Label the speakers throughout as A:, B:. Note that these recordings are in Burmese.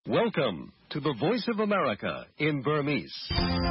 A: Welcome to the Voice of America in Burmese.
B: ။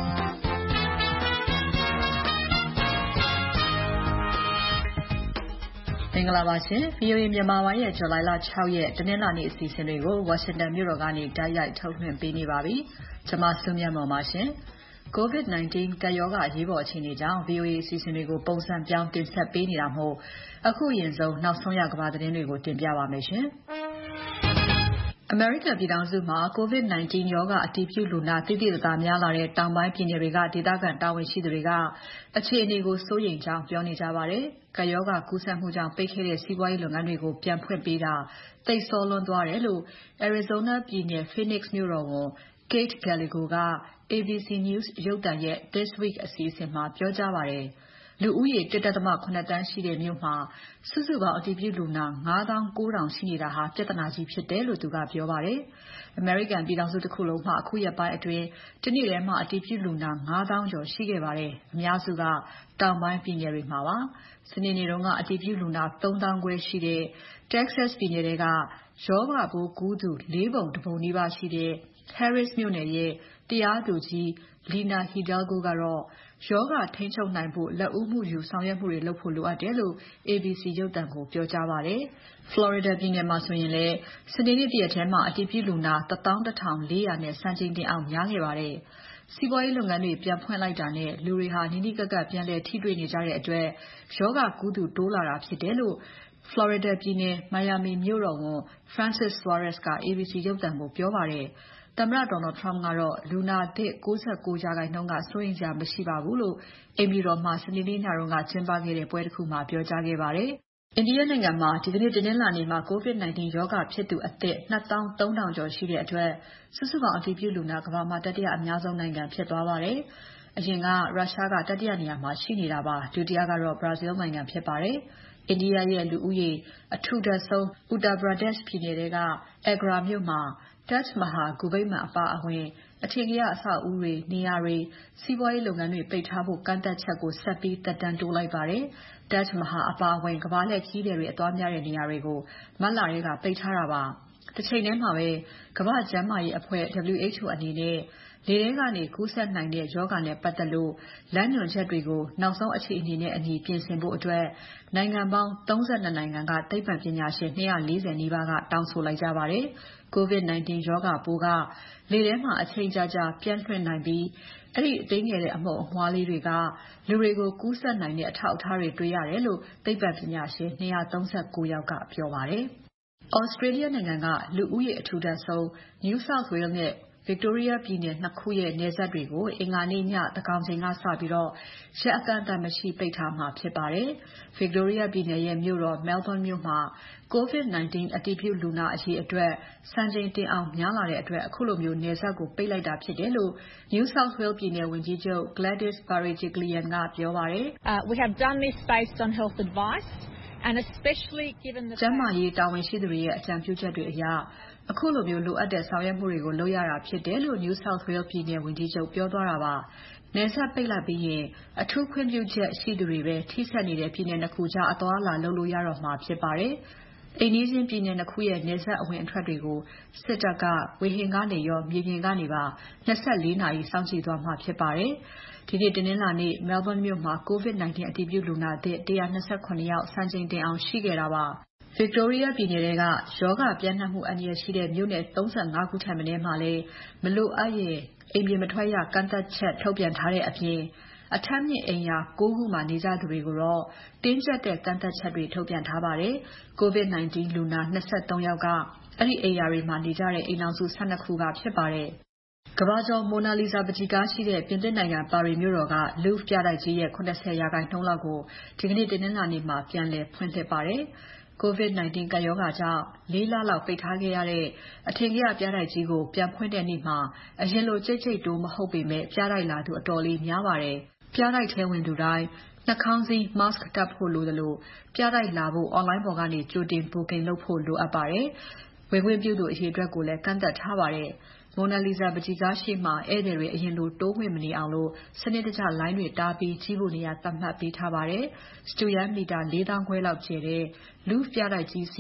B: မင်္ဂလာပါရှင်။ VOA မြန်မာပိုင်းရဲ့ဇူလိုင်လ 6 ရက်တနင်္လာနေ့အစီအစဉ်တွေကို Washington မြို့တော်ကနေတိုက်ရိုက်ထုတ်လွှင့်ပေးနေပါပြီ။ကျွန်မစုမြတ်မွန်ပါရှင်။ COVID-19 ကပ်ရောဂါအရေးပေါ်အခြေအနေကြောင့် VOA အစီအစဉ်တွေကိုပုံစံပြောင်းတင်ဆက်ပေးနေတာမို့အခုအရင်ဆုံးနောက်ဆုံးရကမ္ဘာသတင်းတွေကိုတင်ပြပါမယ်ရှင်။ အမေရိကန်ပြည်ထောင်စုမှာ COVID-19 ရောဂါအတည်ပြုလူနာသိသိသာသာများလာတဲ့တောင်ပိုင်းပြည်နယ်တွေကဒေသခံတာဝန်ရှိသူတွေကအခြေအနေကိုစိုးရိမ်ကြောင်းပြောနေကြပါတယ်။ကပ်ရောဂါကူးစက်မှုကြောင့်ပိတ်ခဲ့တဲ့စီးပွားရေးလုပ်ငန်းတွေကိုပြန်ဖွင့်ပေးတာသိပ်စောလွန်းသွားတယ်လို့ Arizona ပြည်နယ် Phoenix မြို့တော်ဝန် Kate Gallego က ABC News ရုပ်သံရဲ့ This Week အစီအစဉ်မှာပြောကြားပါတယ်။လူဦးရေ 1.7 သန်းရှိတဲ့မြို့မှာစုစုပေါင်းအတည်ပြုလူနာ 59,000 ရှိနေတာဟာပြဿနာကြီးဖြစ်တယ်လို့သူကပြောပါတယ်။ အမေရိကန်ပြည်ထောင်စုတစ်ခုလုံးမှာအခုရက်ပိုင်းအတွင်းတနေ့ထဲမှာအတည်ပြုလူနာ 5,000 ကျော်ရှိခဲ့ပါတယ်။အများစုကတောင်ပိုင်းပြည်နယ်တွေမှာပါ။စနေနေ့တုန်းကအတည်ပြုလူနာ 3,500 ခွဲရှိတဲ့ Texas ပြည်နယ်ထဲကရောဂါပိုးကူးသူ 4 ပုံ 1 ပုံနီးပါးရှိတဲ့ Harris မြို့နယ်ရဲ့တရားသူကြီး Lina Hidalgo ကတော့ရောဂါထိန်းချုပ်နိုင်ဖို့လက်ဦးမှုယူဆောင်ရွက်မှုတွေလုပ်ဖို့လိုအပ်တယ်လို့ ABC ရုပ်သံကိုပြောကြားပါတယ်။ Florida ပြည်နယ်မှာဆိုရင်လည်းစနေနေ့တရက်ထဲမှာအတည်ပြုလူနာ 11,400 နဲ့စံချိန်တင်အောင်များခဲ့ပါတယ်။စီးပွားရေးလုပ်ငန်းတွေပြန်ဖွင့်လိုက်တာနဲ့လူတွေဟာနီးနီးကပ်ကပ်ပြန်လည်ထိတွေ့နေကြတဲ့အတွက်ရောဂါကူးသူတိုးလာတာဖြစ်တယ်လို့ Florida ပြည်နယ် Miami မြို့တော်ဝန် Francis Suarez က ABC ရုပ်သံကိုပြောပါတယ်။သမ္မတ Donald Trump ကတော့လူနာသစ် ၉၉% ကစိုးရိမ်စရာမရှိပါဘူးလို့အိမ်ဖြူတော်မှာစနေနေ့ညကကျင်းပခဲ့တဲ့ပွဲတခုမှာပြောကြားခဲ့ပါတယ်။ India နိုင်ငံမှာဒီကနေ့တနင်္လာနေ့မှာ COVID-19 ရောဂါဖြစ်သူအသစ် 230,000 ကျော်ရှိတဲ့အတွက်စုစုပေါင်းအတည်ပြုလူနာကမ္ဘာမှာတတိယအများဆုံးနိုင်ငံဖြစ်သွားပါတယ်။အရင်ကရုရှားကတတိယနေရာမှာရှိနေတာပါ။ဒုတိယကတော့ Brazil နိုင်ငံဖြစ်ပါတယ်။ India ရဲ့လူဦးရေအထူထပ်ဆုံး Uttar Pradesh ပြည်နယ်ထဲက Agra မြို့မှာ Taj Mahal ဂူဗိမာန်အပါအဝင်အထင်ကရအဆောက်အဦးတွေ၊နေရာတွေ၊စီးပွားရေးလုပ်ငန်းတွေပိတ်ထားဖို့ကန့်သတ်ချက်ကိုဆက်ပြီးသက်တမ်းတိုးလိုက်ပါတယ်။ Taj Mahal အပါအဝင်ကမ္ဘာလှည့်ခရီးသည်တွေအသွားများတဲ့နေရာတွေကိုမတ်လထဲကပိတ်ထားတာပါ။တချိန်ထဲမှာပဲကမ္ဘာ့ကျန်းမာရေးအဖွဲ့ WHO အနေနဲ့လေထဲကနေကူးစက်နိုင်တဲ့ရောဂါနဲ့ပတ်သက်လို့လမ်းညွှန်ချက်တွေကိုနောက်ဆုံးအခြေအနေနဲ့အညီပြင်ဆင်ဖို့နိုင်ငံပေါင်း 32 နိုင်ငံကသိပ္ပံပညာရှင် 240 နီးပါးကတောင်းဆိုလိုက်ကြပါတယ်။ COVID-19 ရောဂါပိုးကလေထဲမှာအချိန်ကြာကြာပြန့်လွင့်နိုင်ပြီးအဲဒီသေးငယ်တဲ့အမှုန်အမွှားလေးတွေကလူတွေကိုကူးစက်နိုင်တဲ့အထောက်အထားတွေတွေ့ရတယ်လို့သိပ္ပံပညာရှင် 239 ယောက်ကပြောပါတယ်။ Australia နိုင်ငံကလူဦးရေအထူထပ်ဆုံး New South Wales နဲ့ Victoria ပြည်နယ် ၂ ခုရဲ့နယ်စပ်တွေကိုအင်္ဂါနေ့ညသန်းခေါင်ချိန်ကစပြီးရက်အကန့်အသတ်မရှိပိတ်ထားမှာဖြစ်ပါတယ်။ Victoria ပြည်နယ်ရဲ့မြို့တော် Melbourne မြို့မှာ COVID-19 အတည်ပြုလူနာအရေအတွက်စံချိန်တင်အောင်များလာတဲ့အတွက်ခုလိုနယ်စပ်ကိုပိတ်လိုက်တာဖြစ်တယ်လို့ New South Wales ပြည်နယ်ဝန်ကြီးချုပ် Gladys Berejiklian ကပြောပါတယ်။
C: We have done this based on health advice and especially given the
B: ကျန်းမာရေးတာဝန်ရှိသူတွေရဲ့အကြံပြုချက်တွေအရအခုလိုလိုအပ်တဲ့ဆောင်ရွက်မှုတွေကိုလုပ်ရတာဖြစ်တယ်လို့ New South Wales ပြည်နယ်ဝန်ကြီးချုပ်ပြောသွားတာပါ။နယ်စပ်ပိတ်လိုက်ပြီးရင်အထူးခွင့်ပြုချက်ရှိသူတွေပဲထိစပ်နေတဲ့ပြည်နယ် 2 ခုကြားအသွားအလာလုပ်လို့ရတော့မှာဖြစ်ပါတယ်။အိမ်နီးချင်းပြည်နယ် 2 ခုရဲ့နယ်စပ်အဝင်အထွက်တွေကိုစစ်တပ်ကဝေဟင်ကနေရောမြေပြင်ကနေပါ24 နာရီစောင့်ကြည့်သွားမှာဖြစ်ပါတယ်။ဒီနေ့တနင်္လာနေ့ Melbourne မြို့မှာ COVID-19 အတည်ပြုလူနာသစ် 127 ယောက်စံချိန်တင်အောင်ရှိခဲ့တာပါ။ Victoria ပြည်နယ်ထဲကရောဂါပြန့်နှံ့မှုအန္တရာယ်ရှိတဲ့မြို့နယ် 35 ခုထက်မနည်းမှာလည်းမလိုအပ်ရင်အိမ်ပြင်မထွက်ရကန့်သတ်ချက်ထုတ်ပြန်ထားတဲ့အပြင်အထပ်မြင့်အိမ်ယာ 9 ခုမှာနေကြသူတွေကိုတော့တင်းကြပ်တဲ့ကန့်သတ်ချက်တွေထုတ်ပြန်ထားပါတယ်။ COVID-19 လူနာ 23 ယောက်ကအဲဒီအိမ်ယာတွေမှာနေကြတဲ့အိမ်ထောင်စု 12 ခုကဖြစ်ပါတယ်။ကမ္ဘာကျော် Mona Lisa ပန်းချီကားရှိတဲ့ပြင်သစ်နိုင်ငံပါရီမြို့တော်က Louvre ပြတိုက်ကြီးရဲ့ 70% လောက်ကိုဒီကနေ့တနင်္လာနေ့မှာပြန်လည်ဖွင့်လှစ်ပါတယ်။ COVID-19 ကပ်ရောဂါကြောင့် 4 လလောက်ပိတ်ထားခဲ့ရတဲ့အထင်ကရပြတိုက်ကြီးကိုပြန်ဖွင့်တဲ့နေ့မှာအရင်လိုကြိတ်ကြိတ်တိုးမဟုတ်ပေမဲ့ပြတိုက်လာသူအတော်လေးများပါတယ်။ပြတိုက်ထဲဝင်သူတိုင်းနှာခေါင်းစည်း mask တပ်ဖို့လိုသလိုပြတိုက်လာဖို့ online ပေါ်ကနေကြိုတင် booking လုပ်ဖို့လိုအပ်ပါတယ်။ဝင်ခွင့်ပြုသူအရေအတွက်ကိုလည်းကန့်သတ်ထားပါတယ်။ Mona Lisa ပန်းချီကားရှေ့မှာဧည့်သည်တွေအရင်လိုတိုးဝင်မနေအောင်စနစ်တကျလိုင်းတွေတားပြီးကြည့်ဖို့နေရာသတ်မှတ်ပေးထားပါတယ်။ စတုရန်းမီတာ 4 သောင်းခွဲလောက်ကျယ်တဲ့ Louvre ပြတိုက်ကြီးဆီ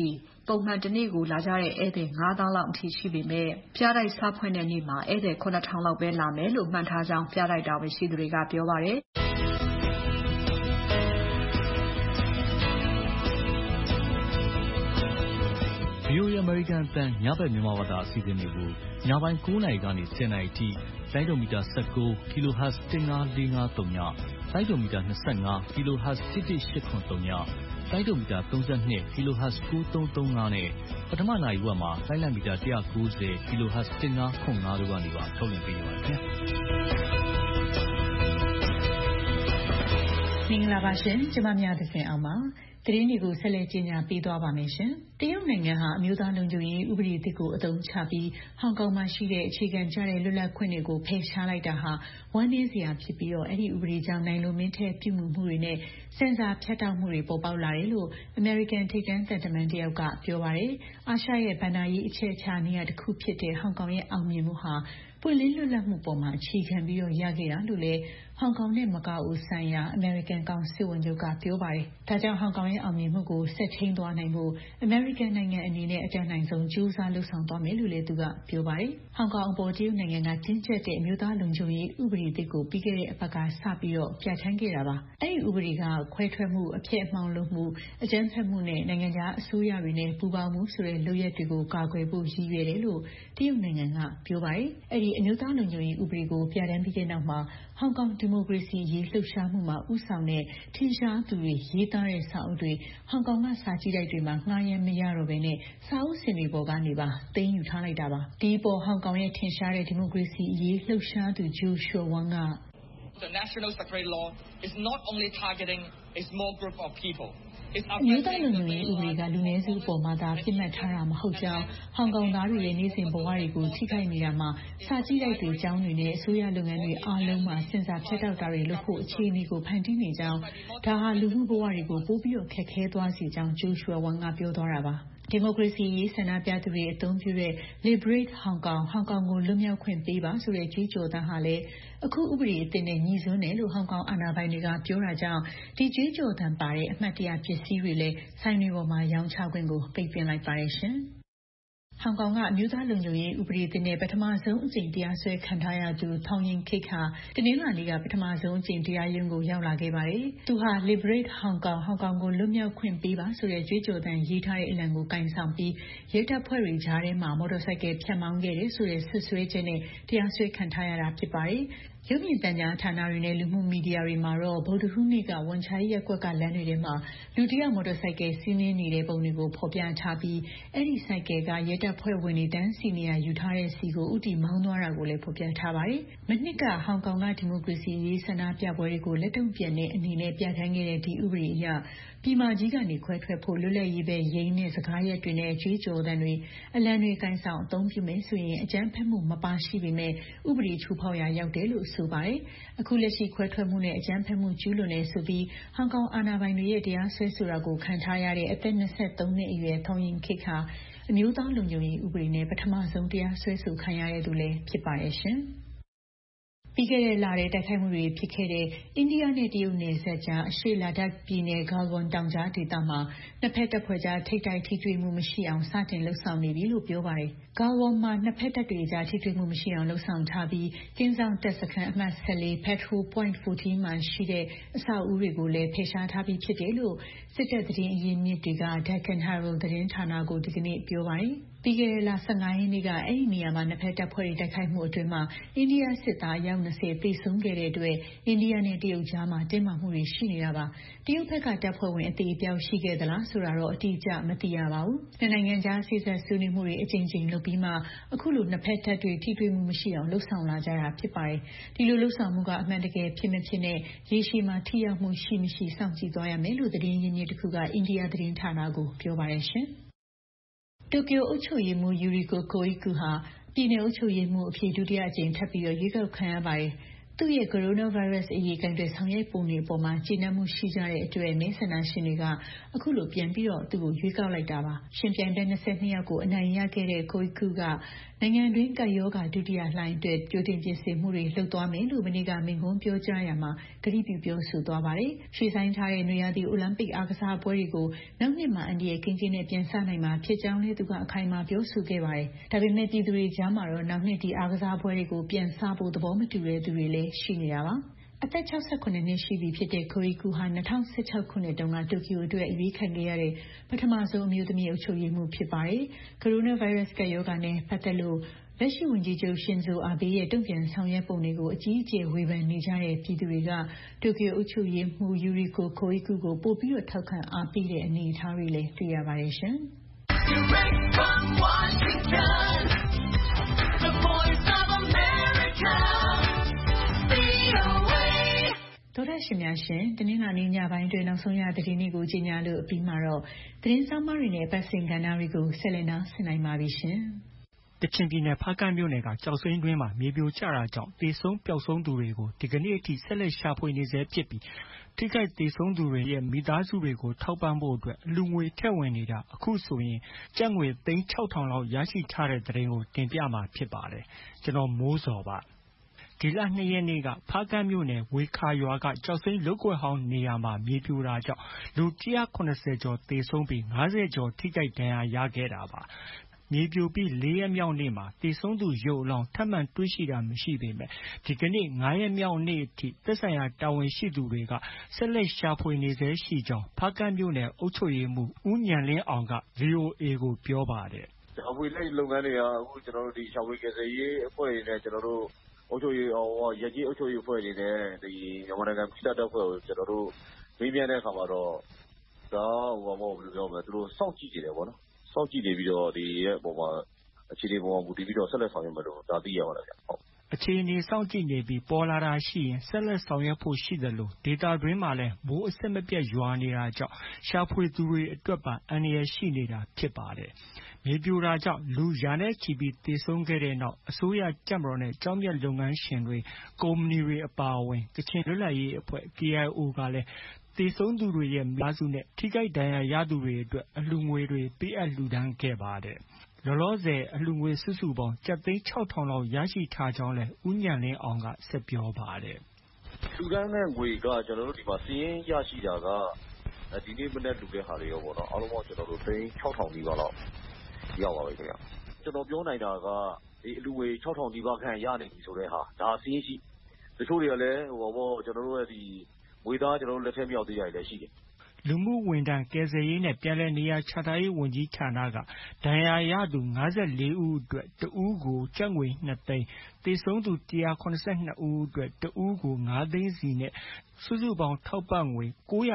B: ပုံမှန်တနေ့ကိုလာကြတဲ့ဧည့်သည် 5000 လောက်အထိရှိပေမဲ့ပြတိုက်စဖွင့်တဲ့နေ့မှာဧည့်သည် 7000 လောက်ပဲလာမယ်လို့မှန်းထားကြောင်းပြတိုက်တာဝန်ရှိသူတွေကပြောပါတယ်။
D: VOA American အသံညဘက်မြန်မာဘာသာအစီအစဉ်တွေကိုညပိုင်း 9 နာရီကနေ 10 နာရီအထိလိုင်းဒိုမီတာ 19 kHz 15453ညလိုင်းဒိုမီတာ 25 kHz 11883ညလိုင်းဒိုမီတာ 32 kHz 9335နဲ့ပထမနာရီဝက်မှာလိုင်းလံမီတာ 190 kHz 1505တို့ကနေပါထုတ်လွှင့်ပေးရပါတယ်ခင်ဗျာ
B: မင်္ဂလာပါရှင်ကျမမြသဇင်အောင်ပါသတင်းတွေကိုဆက်လက်ကြီးညာပေးသွားပါမယ်ရှင်။တရုတ်နိုင်ငံဟာအမျိုးသားလုံခြုံရေးဥပဒေသစ်ကိုအသုံးချပြီးဟောင်ကောင်မှာရှိတဲ့အခြေခံကျတဲ့လွတ်လပ်ခွင့်တွေကိုဖယ်ရှားလိုက်တာဟာဝမ်းနည်းစရာဖြစ်ပြီးအဲ့ဒီဥပဒေကြောင့်နိုင်လိုမင်းထဲပြုမှုမှုတွေနဲ့စင်စာဖြတ်တောက်မှုတွေပေါ်ပေါက်လာတယ်လို့ American ထိပ်တန်းသံတမန်တယောက်ကပြောပါတယ်။အာရှရဲ့ဗန္ဒာရေးအချက်အခြာနေရာတစ်ခုဖြစ်တဲ့ဟောင်ကောင်ရဲ့အောင်မြင်မှုဟာပွင့်လင်းလွတ်လပ်မှုပေါ်မှာအခြေခံပြီးရခဲ့တာလို့လည်းဟောင်ကောင်နဲ့မကာအိုဆိုင်ရာ American ကောင်စစ်ဝန်ချုပ်ကပြောပါတယ်။ဒါကြောင့်ဟောင်ကောင်ရဲ့အောင်မြင်မှုကိုဆက်ထိန်းသွားနိုင်ဖို့ American နိုင်ငံအနေနဲ့အတတ်နိုင်ဆုံးကြိုးစားလှုပ်ဆောင်သွားမယ်လို့လည်းသူကပြောပါတယ်။ဟောင်ကောင်အပေါ်တရုတ်နိုင်ငံကကျဉ်းကျပ်တဲ့အမျိုးသားလုံခြုံရေးဥပဒေသစ်ကိုပြီးခဲ့တဲ့အပတ်ကစပြီးပြဋ္ဌာန်းခဲ့တာပါ။အဲဒီဥပဒေကခွဲထွက်မှုအဖြစ်အမှောင်လုပ်မှုအကြမ်းဖက်မှုနဲ့နိုင်ငံခြားအစိုးရတွေနဲ့ပူးပေါင်းမှုဆိုတဲ့လုပ်ရက်တွေကိုကာကွယ်ဖို့ရည်ရွယ်တယ်လို့တရုတ်နိုင်ငံကပြောပါတယ်။အဲဒီအမျိုးသားလုံခြုံရေးဥပဒေကိုပြဋ္ဌာန်းပြီးတဲ့နောက်မှာဟောင်ကောင်ဒီမိုကရေစီရေးလှုပ်ရှားမှုမှာဦးဆောင်တဲ့ထင်ရှားသူတွေရေးသားတဲ့စာအုပ်တွေဟောင်ကောင်ကစာကြည့်တိုက်တွေမှာငှားရမ်းမရတော့ဘဲနဲ့စာအုပ်စင်တွေပေါ်ကနေပါသိမ်းယူထားလိုက်တာပါဒီပေါ်ဟောင်ကောင်ရဲ့ထင်ရှားတဲ့ဒီမိုကရေစီရေးလှုပ်ရှားသူ Joshua Wong က
E: The national security law is not only targeting a small group of people
B: အမျိုးသားလုံခြုံရေးဥပဒေကလူနည်းစုအပေါ်မှာသာပြစ်မှတ်ထားတာမဟုတ်ကြောင်းဟောင်ကောင်သားတွေရဲ့နေ့စဉ်ဘဝတွေကိုထိခိုက်နေတာမှာစာကြည့်တိုက်တွေကျောင်းတွေနဲ့အစိုးရလုပ်ငန်းတွေအားလုံးမှာစင်စာဖြတ်တောက်တာတွေလုပ်ဖို့အခြေအနေကိုဖန်တီးနေကြောင်းဒါဟာလူမှုဘဝတွေကိုပိုပြီးခက်ခဲသွားစေကြောင်း Joshua Wong ကပြောသွားတာပါဒီမိုကရေစီရေးဆန္ဒပြသူတွေအသုံးပြုတဲ့ Liberate Hong Kong ဟောင်ကောင်ကိုလွတ်မြောက်ခွင့်ပေးပါဆိုတဲ့ကြွေးကြော်သံဟာလည်းအခုဥပဒေအသစ်နဲ့ညီစွန်းတယ်လို့ဟောင်ကောင်အာဏာပိုင်တွေကပြောတာကြောင့်ဒီကြွေးကြော်သံပါတဲ့အမှတ်တရပစ္စည်းတွေလည်းဆိုင်တွေပေါ်မှာရောင်းချခွင့်ကိုပိတ်ပင်လိုက်ပါတယ်ရှင်။ဟောင်ကောင်ကအမျိုးသားလုံခြုံရေးဥပဒေသစ်နဲ့ပထမဆုံးအကြိမ်တရားစွဲခံထားရသူထောင်ရင်ခိတ်ဟာတနင်္လာနေ့ကပထမဆုံးအကြိမ်တရားရုံးကိုရောက်လာခဲ့ပါတယ်။သူဟာ Liberate Hong Kong ဟောင်ကောင်ကိုလွတ်မြောက်ခွင့်ပေးပါဆိုတဲ့ကြွေးကြော်သံရေးထားတဲ့အလံကိုကင်ဆောင်ပြီးရဲတပ်ဖွဲ့တွေကြားထဲမှာမော်တော်ဆိုင်ကယ်ဖြတ်မောင်းခဲ့တယ်ဆိုတဲ့ဆွဆွဲချက်နဲ့တရားစွဲခံထားရတာဖြစ်ပါတယ်။ရုပ်မြင်သံကြားဌာနတွေနဲ့လူမှုမီဒီယာတွေမှာတော့ဗုဒ္ဓဟူးနေ့ကဝန်ချာရီရပ်ကွက်ကလမ်းတွေထဲမှာလူတစ်ယောက်မော်တော်ဆိုင်ကယ်စီးနင်းနေတဲ့ပုံတွေကိုဖော်ပြထားပြီးအဲ့ဒီဆိုင်ကယ်ကရဲတပ်ဖွဲ့ဝင်တွေတန်းစီနေရယူထားတဲ့စီကိုဥတီမောင်းသွားတာကိုလည်းဖော်ပြထားပါတယ်။မနှစ်ကဟောင်ကောင်ကဒီမိုကရေစီရေးဆန္ဒပြပွဲတွေကိုလက်တုံ့ပြန်တဲ့အနေနဲ့ပြဋ္ဌာန်းခဲ့တဲ့ဒီဥပဒေအရပြည်မကြီးကနေခွဲထွက်ဖို့လွတ်လပ်ရေးပဲရင်းနဲ့စကားရက်တွေနဲ့ကြွေးကြော်သံတွေအလံတွေကင်ဆောင်အသုံးပြုမယ်ဆိုရင်အကြမ်းဖက်မှုမပါရှိပေမဲ့ဥပဒေချိုးဖောက်ရာရောက်တယ်လို့ဆိုပါတယ်။အခုလက်ရှိခွဲထွက်မှုနဲ့အကြမ်းဖက်မှုကျူးလွန်နေဆိုပြီးဟောင်ကောင်အာဏာပိုင်တွေရဲ့တရားစွဲဆိုတာကိုခံထားရတဲ့အသက်23နှစ်အရွယ်ထောင်ရင်ခိတ်ဟာအမျိုးသားလုံခြုံရေးဥပဒေနဲ့ပထမဆုံးတရားစွဲဆိုခံရတဲ့သူလည်းဖြစ်ပါတယ်ရှင်။ပြီးခဲ့တဲ့လထဲတိုက်ခိုက်မှုတွေဖြစ်ခဲ့တဲ့အိန္ဒိယနဲ့တရုတ်နယ်စပ်ကြားအရှေ့လာဒက်ပြည်နယ်ဂါလ်ဝမ်တောင်ကြားဒေသမှာနှစ်ဖက်တပ်ဖွဲ့ကြားထိပ်တိုက်ထိတွေ့မှုမရှိအောင်စတင်လှုပ်ဆောင်နေပြီလို့ပြောပါတယ်။ဂါလ်ဝမ်မှာနှစ်ဖက်တပ်တွေကြားထိတွေ့မှုမရှိအောင်လှုပ်ဆောင်ထားပြီးကင်းဆောင်တပ်စခန်းအမှတ်14 Patrol Point 14မှာရှိတဲ့အဆောက်အဦတွေကိုလည်းဖယ်ရှားထားပြီးဖြစ်တယ်လို့စစ်တပ်သတင်းအရင်းမြစ်တွေက Deccan Herald သတင်းဌာနကိုဒီကနေ့ပြောပါတယ်။ပြီးခဲ့တဲ့လ15ရက်နေ့ကအဲ့ဒီနေရာမှာနှစ်ဖက်တပ်ဖွဲ့တွေတိုက်ခိုက်မှုအတွင်းမှာအိန္ဒိယစစ်သားအယောက်20သေဆုံးခဲ့တဲ့အတွက်အိန္ဒိယနဲ့တရုတ်ကြားမှာတင်းမာမှုတွေရှိနေတာပါတရုတ်ဘက်ကတပ်ဖွဲ့ဝင်အသေးအပြောက်ရှိခဲ့သလားဆိုတာတော့အတိအကျမသိရပါဘူးနှစ်နိုင်ငံကြားဆက်ဆက်ဆွေးနွေးမှုတွေအကြိမ်ကြိမ်လုပ်ပြီးမှအခုလိုနှစ်ဖက်တပ်တွေထိတွေ့မှုမရှိအောင်လှုပ်ဆောင်လာကြတာဖြစ်ပါတယ်ဒီလိုလှုပ်ဆောင်မှုကအမှန်တကယ်ဖြစ်မဖြစ်နဲ့ရေရှည်မှာထိရောက်မှုရှိမရှိစောင့်ကြည့်သွားရမယ်လို့သတင်းရင်းမြစ်တစ်ခုကအိန္ဒိယသတင်းဌာနကိုပြောပါတယ်ရှင်တိုကျိုအုပ်ချုပ်ရေးမှူးယူရီကိုကိုအီကူဟာပြည်내အုပ်ချုပ်ရေးမှူးအဖြစ်ဒုတိယအကြိမ်ထပ်ပြီးရွေးကောက်ခံရပါတယ်။သူ့ရဲ့ coronavirus အရေးကိုင်တွယ်ဆောင်ရွက်ပုံတွေအပေါ်မှာကျေနပ်မှုရှိကြတဲ့အတွက်မဲဆန္ဒရှင်တွေကအခုလိုပြန်ပြီးတော့သူ့ကိုရွေးကောက်လိုက်တာပါရှင်ပြိုင်ဘက်22ယောက်ကိုအနိုင်ရခဲ့တဲ့ Koiku ကနိုင်ငံတွင်းကပ်ရောဂါဒုတိယလှိုင်းအတွက်ကြိုတင်ပြင်ဆင်မှုတွေလုပ်သွားမယ်လို့မနေ့ကမိန့်ခွန်းပြောကြားရာမှာကတိပြုပြောဆိုသွားပါတယ်ရွှေ့ဆိုင်းထားတဲ့နွေရာသီအိုလံပစ်အားကစားပွဲတွေကိုနောက်နှစ်မှာအန်ဒီရဲ့ကင်းကျင်းနဲ့ပြန်ဆနိုင်မှာဖြစ်ကြောင်းလည်းသူကအခိုင်အမာပြောဆိုခဲ့ပါတယ်ဒါပေမဲ့ပြည်သူတွေကြားမှာတော့နောက်နှစ်ဒီအားကစားပွဲတွေကိုပြန်ဆဖို့သဘောမတူတဲ့သူတွေလည်းရှိနေတာပါအသက်68နှစ်ရှိပြီဖြစ်တဲ့ Koiku ဟာ2016ခုနှစ်တုန်းကတိုကျိုအတွက်အရွေးခံခဲ့ရတဲ့ပထမဆုံးအမျိုးသမီးအုပ်ချုပ်ရေးမှူးဖြစ်ပါတယ်။ Coronavirus ကပ်ရောဂါနဲ့ပတ်သက်လို့လက်ရှိဝန်ကြီးချုပ် Shinzo Abe ရဲ့တုံ့ပြန်ဆောင်ရွက်ပုံတွေကိုအကြီးအကျယ်ဝေဖန်နေကြတဲ့ပြည်သူတွေကတိုကျိုအုပ်ချုပ်ရေးမှူး Yuriko Koike ကိုပိုပြီးတော့ထောက်ခံအားပေးတဲ့အနေအထားတွေလည်းတွေ့ရပါတယ်ရှင်။ Direct from Washington, the voice of America, VOA ဒေါ်လာရှင်များရှင်တနင်္လာနေ့ညပိုင်းတွင်နောက်ဆုံးရသတင်းတွေကိုကြီးညာလို့အပြီးမှာတော့သတင်းဆောင်မတွေနဲ့ပတ်စင်ကဏ္ဍတွေကိုဆက်လက်နားဆင်နိုင်ပါပြီရှင်
F: ကချင်ပြည်နယ်ဖားကန့်မြို့နယ်ကကျောက်စိမ်းတွင်းမှာမြေပြိုကျတာကြောင့်သေဆုံးပျောက်ဆုံးသူတွေကိုဒီကနေ့အထိဆက်လက်ရှာဖွေနေဆဲဖြစ်ပြီးထိခိုက်သေဆုံးသူတွေရဲ့မိသားစုတွေကိုထောက်ပံ့ဖို့အတွက်အလှူငွေထည့်ဝင်နေတာအခုဆိုရင်ကျပ်ငွေသိန်း6000လောက်ရရှိထားတဲ့သတင်းကိုတင်ပြမှာဖြစ်ပါတယ်ကျွန်တော်မိုးစော်ပါဒီလ2ရက်နေ့ကဖားကန့်မြို့နယ်ဝေခါရွာကကျောက်စိမ်းလုပ်ကွက်ဟောင်းနေရာမှာမြေပြိုတာကြောင့်လူ180ကျော်သေဆုံးပြီး50ကျော်ထိခိုက်ဒဏ်ရာရခဲ့တာပါမြေပြိုပြီး4ရက်မြောက်နေ့မှာသေဆုံးသူရုပ်အလောင်းထပ်မံတွေ့ရှိတာမရှိပေမဲ့ဒီကနေ့9ရက်မြောက်နေ့အထိသက်ဆိုင်ရာတာဝန်ရှိသူတွေကဆက်လက်ရှာဖွေနေဆဲရှိကြောင်းဖားကန့်မြို့နယ်အုပ်ချုပ်ရေးမှူးဦးဉာဏ်လင်းအောင်က VOA ကိုပြောပါတယ်
G: ။ရှာဖွေလိုက်လုပ်ငန်းတွေကအခုကျွန်တော်တို့ဒီရှာဖွေကယ်ဆယ်ရေးအဖွဲ့တွေနဲ့ကျွန်တော်တို့အုပ်ချုပ်ရေးရပ်ကျေးအုပ်ချုပ်ရေးအဖွဲ့တွေနဲ့ဒီမြန်မာနိုင်ငံပြည်တပ်တပ်ဖွဲ့ကိုကျွန်တော်တို့မေးမြန်းတဲ့အခါမှာတော့ဒါဘယ်လိုပြောမလဲသူတို့စောင့်ကြည့်နေတယ်ပေါ့နော်စောင့်ကြည့်နေပြီးတော့ဒီရဲ့ပုံမှာအခြေအနေပုံမှာမူတည်ပြီးတော့ဆက်လက်ဆောင်ရွက်မယ်လို့ဒါသိရပါတယ်ဗျဟုတ်
F: အခြေအနေစောင့်ကြည့်နေပြီးပေါ်လာတာရှိရင်ဆက်လက်ဆောင်ရွက်ဖို့ရှိတယ်လို့ဒေတာတွင်းမှာလည်းမိုးအဆက်မပြတ်ရွာနေတာကြောင့်ရှာဖွေသူတွေအတွက်ပါအန္တရာယ်ရှိနေတာဖြစ်ပါတယ်မြေပြိုတာကြောင့်လူရာနဲ့ချီပြီးသေဆုံးခဲ့တဲ့နောက်အစိုးရတပ်မတော်နဲ့ကျောက်မျက်လုပ်ငန်းရှင်တွေကုမ္ပဏီတွေအပါအဝင်ကချင်လွတ်လပ်ရေးအဖွဲ့ KIO ကလည်းသေဆုံးသူတွေရဲ့မိသားစုနဲ့ထိခိုက်ဒဏ်ရာရသူတွေအတွက်အလှူငွေတွေပေးအပ်လှူဒန်းခဲ့ပါတယ်။လောလောဆယ်အလှူငွေစုစုပေါင်းကျပ်သိန်း6000လောက်ရရှိထားကြောင်းလည်းဦးဉာဏ်လင်းအောင်ကဆက်ပြောပါတယ်
G: ။လှူဒန်းတဲ့ငွေကကျွန်တော်တို့ဒီမှာစီးရင်ရရှိတာကဒီနေ့မနေ့လှူတဲ့ဟာတွေရောပေါ့နော်အားလုံးပေါင်းကျွန်တော်တို့သိန်း6000နီးပါးလောက်ရောက်ပါပြီခင်ဗျ။ကျွန်တော်ပြောနိုင်တာကဒီအလှူငွေ6000နီးပါးခန့်ရနေပြီဆိုတဲ့ဟာဒါစီးရင်ရှိတချို့တွေကလည်းကျွန်တော်တို့ရဲ့ဒီငွေသားကျွန်တော်တို့လက်ထက်မြောက်သေးရတယ်လည်းရှိတယ်
F: လူမှုဝန်ထမ်းကယ်ဆယ်ရေးနဲ့ပြန်လည်နေရာချထားရေးဝန်ကြီးဌာနကဒဏ်ရာရသူ54ဦးအတွက်တဦးကိုကျပ်ငွေ2သိန်းသေဆုံးသူ182ဦးအတွက်တဦးကို9သိန်းစီနဲ့စုစုပေါင်းထောက်ပံ့ငွေ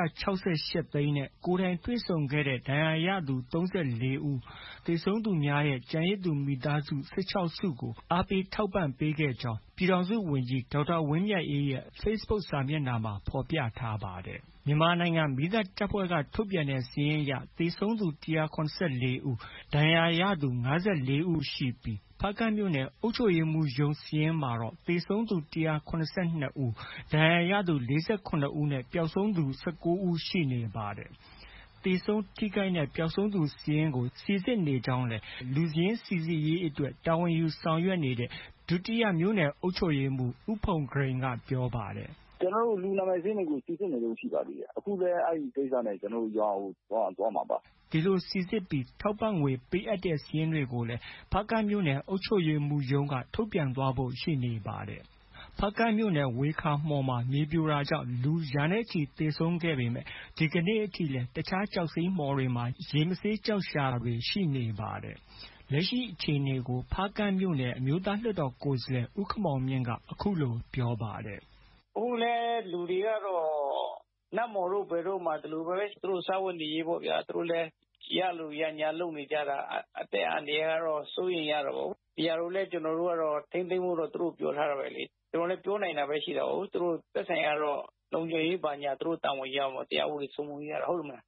F: 968သိန်းနဲ့ကိုယ်တိုင်တွေ့ဆုံခဲ့တဲ့ဒဏ်ရာရသူ34ဦးသေဆုံးသူများရဲ့ကျန်ရစ်သူမိသားစု16စုကိုအားပေးထောက်ပံ့ပေးခဲ့ကြောင်းပြည်ထောင်စုဝန်ကြီးဒေါက်တာဝင်းမြတ်အေးရဲ့ Facebook စာမျက်နှာမှာဖော်ပြထားပါတယ်မြန်မာနိုင်ငံမီးသတ်တပ်ဖွဲ့ကထုတ်ပြန်တဲ့စာရင်းအရသေဆုံးသူ184ဦးဒဏ်ရာရသူ54ဦးရှိပြီးဖားကန့်မြို့နယ်အုပ်ချုပ်ရေးမှူးရုံးစာရင်းမှာတော့သေဆုံးသူ182ဦးဒဏ်ရာရသူ48ဦးနဲ့ပျောက်ဆုံးသူ19ဦးရှိနေပါတယ်သေဆုံးထိခိုက်နဲ့ပျောက်ဆုံးသူစာရင်းကိုစီစစ်နေကြောင်းလည်းလူစာရင်းစီစစ်ရေးအတွက်တာဝန်ယူဆောင်ရွက်နေတဲ့ဒုတိယမြို့နယ်အုပ်ချုပ်ရေးမှူးဦးဖုန်ဂရိန်ကပြောပါတယ်
H: ကျွန်တော်တို့လူနာမည်စင်းတွေကိုစီစစ်နေလို့ရှိပါသေးတယ်အခုလည်းအဲ့ဒီကိစ္စနဲ့ကျွန်တော်တို့ရွာကိုသွားမှာပါ
F: ဒီလိုစီစစ်ပြီးထောက်ပံ့ငွေပေးအပ်တဲ့စာရင်းတွေကိုလည်းဖားကန့်မြို့နယ်အုပ်ချုပ်ရေးမှူးရုံးကထုတ်ပြန်သွားဖို့ရှိနေပါတယ်ဖားကန့်မြို့နယ်ဝေခါမှော်မှာမြေပြိုတာကြောင့်လူရာနဲ့ချီသေဆုံးခဲ့ပေမဲ့ဒီကနေ့အထိလည်းတခြားကျောက်စိမ်းမှော်တွေမှာရေမဆေးကျောက်ရှာတွေရှိနေပါတယ်လက်ရှိအခြေအနေကိုဖားကန့်မြို့နယ်အမျိုးသားလွှတ်တော်ကိုယ်စားလှယ်ဦးခမောင်မြင့်ကအခုလိုပြောပါတယ်
I: အခုလဲလူတွေကတော့နတ်မော်တို့ဘယ်တို့မှဒီလိုပဲသူတို့စားဝတ်နေရေးပေါ့ဗျာသူတို့လဲရလို့ရညာလုပ်နေကြတာအသက်အန္တရာယ်ကတော့စိုးရင်ရတော့ဗောဒီဟာတို့လဲကျွန်တော်တို့ကတော့ထိမ့်သိမ့်ဖို့တော့သူတို့ပြောထားတာပဲလေကျွန်တော်လည်းပြောနိုင်တာပဲရှိတာဟုတ်သူတို့သက်ဆိုင်ရတော့လုံခြုံရေးပါညာသူတို့တာဝန်ရအောင်တရားဥပဒေစိုးမိုးရတာဟုတ်တယ်မလား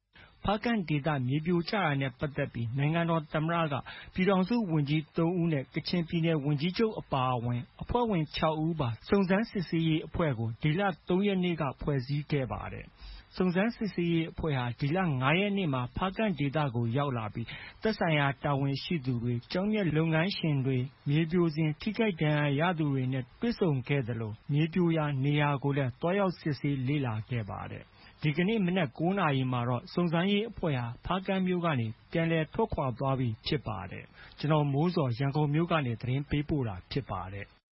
F: ဖားကန့်ဒေသမြေပြိုကျတာနဲ့ပတ်သက်ပြီးနိုင်ငံတော်သမ္မတကပြည်ထောင်စုဝန်ကြီး3ဦးနဲ့ကချင်ပြည်နယ်ဝန်ကြီးချုပ်အပါအဝင်အဖွဲ့ဝင်6ဦးပါစုံစမ်းစစ်ဆေးရေးအဖွဲ့ကိုဒီလ3ရက်နေ့ကဖွဲ့စည်းခဲ့ပါတယ်။စုံစမ်းစစ်ဆေးရေးအဖွဲ့ဟာဒီလ9ရက်နေ့မှာဖားကန့်ဒေသကိုရောက်လာပြီးသက်ဆိုင်ရာတာဝန်ရှိသူတွေကျောင်းမြတ်လုပ်ငန်းရှင်တွေမြေပြိုစဉ်ထိခိုက်ဒဏ်ရာရသူတွေနဲ့တွေ့ဆုံခဲ့သလိုမြေပြိုရာနေရာကိုလည်းတွားရောက်စစ်ဆေးလေ့လာခဲ့ပါတယ်။ဒီကနေ့မနက်9နာရီမှာတော့စုံစမ်းရေးအဖွဲ့ဟာဖားကန့်မြို့ကနေပြန်လည်ထွက်ခွာသွားပြီဖြစ်ပါတယ်။ကျွန်တော်မိုးစော်ရန်ကုန်မြို့ကနေသတင်းပေးပို့တာဖြစ်ပါတယ်။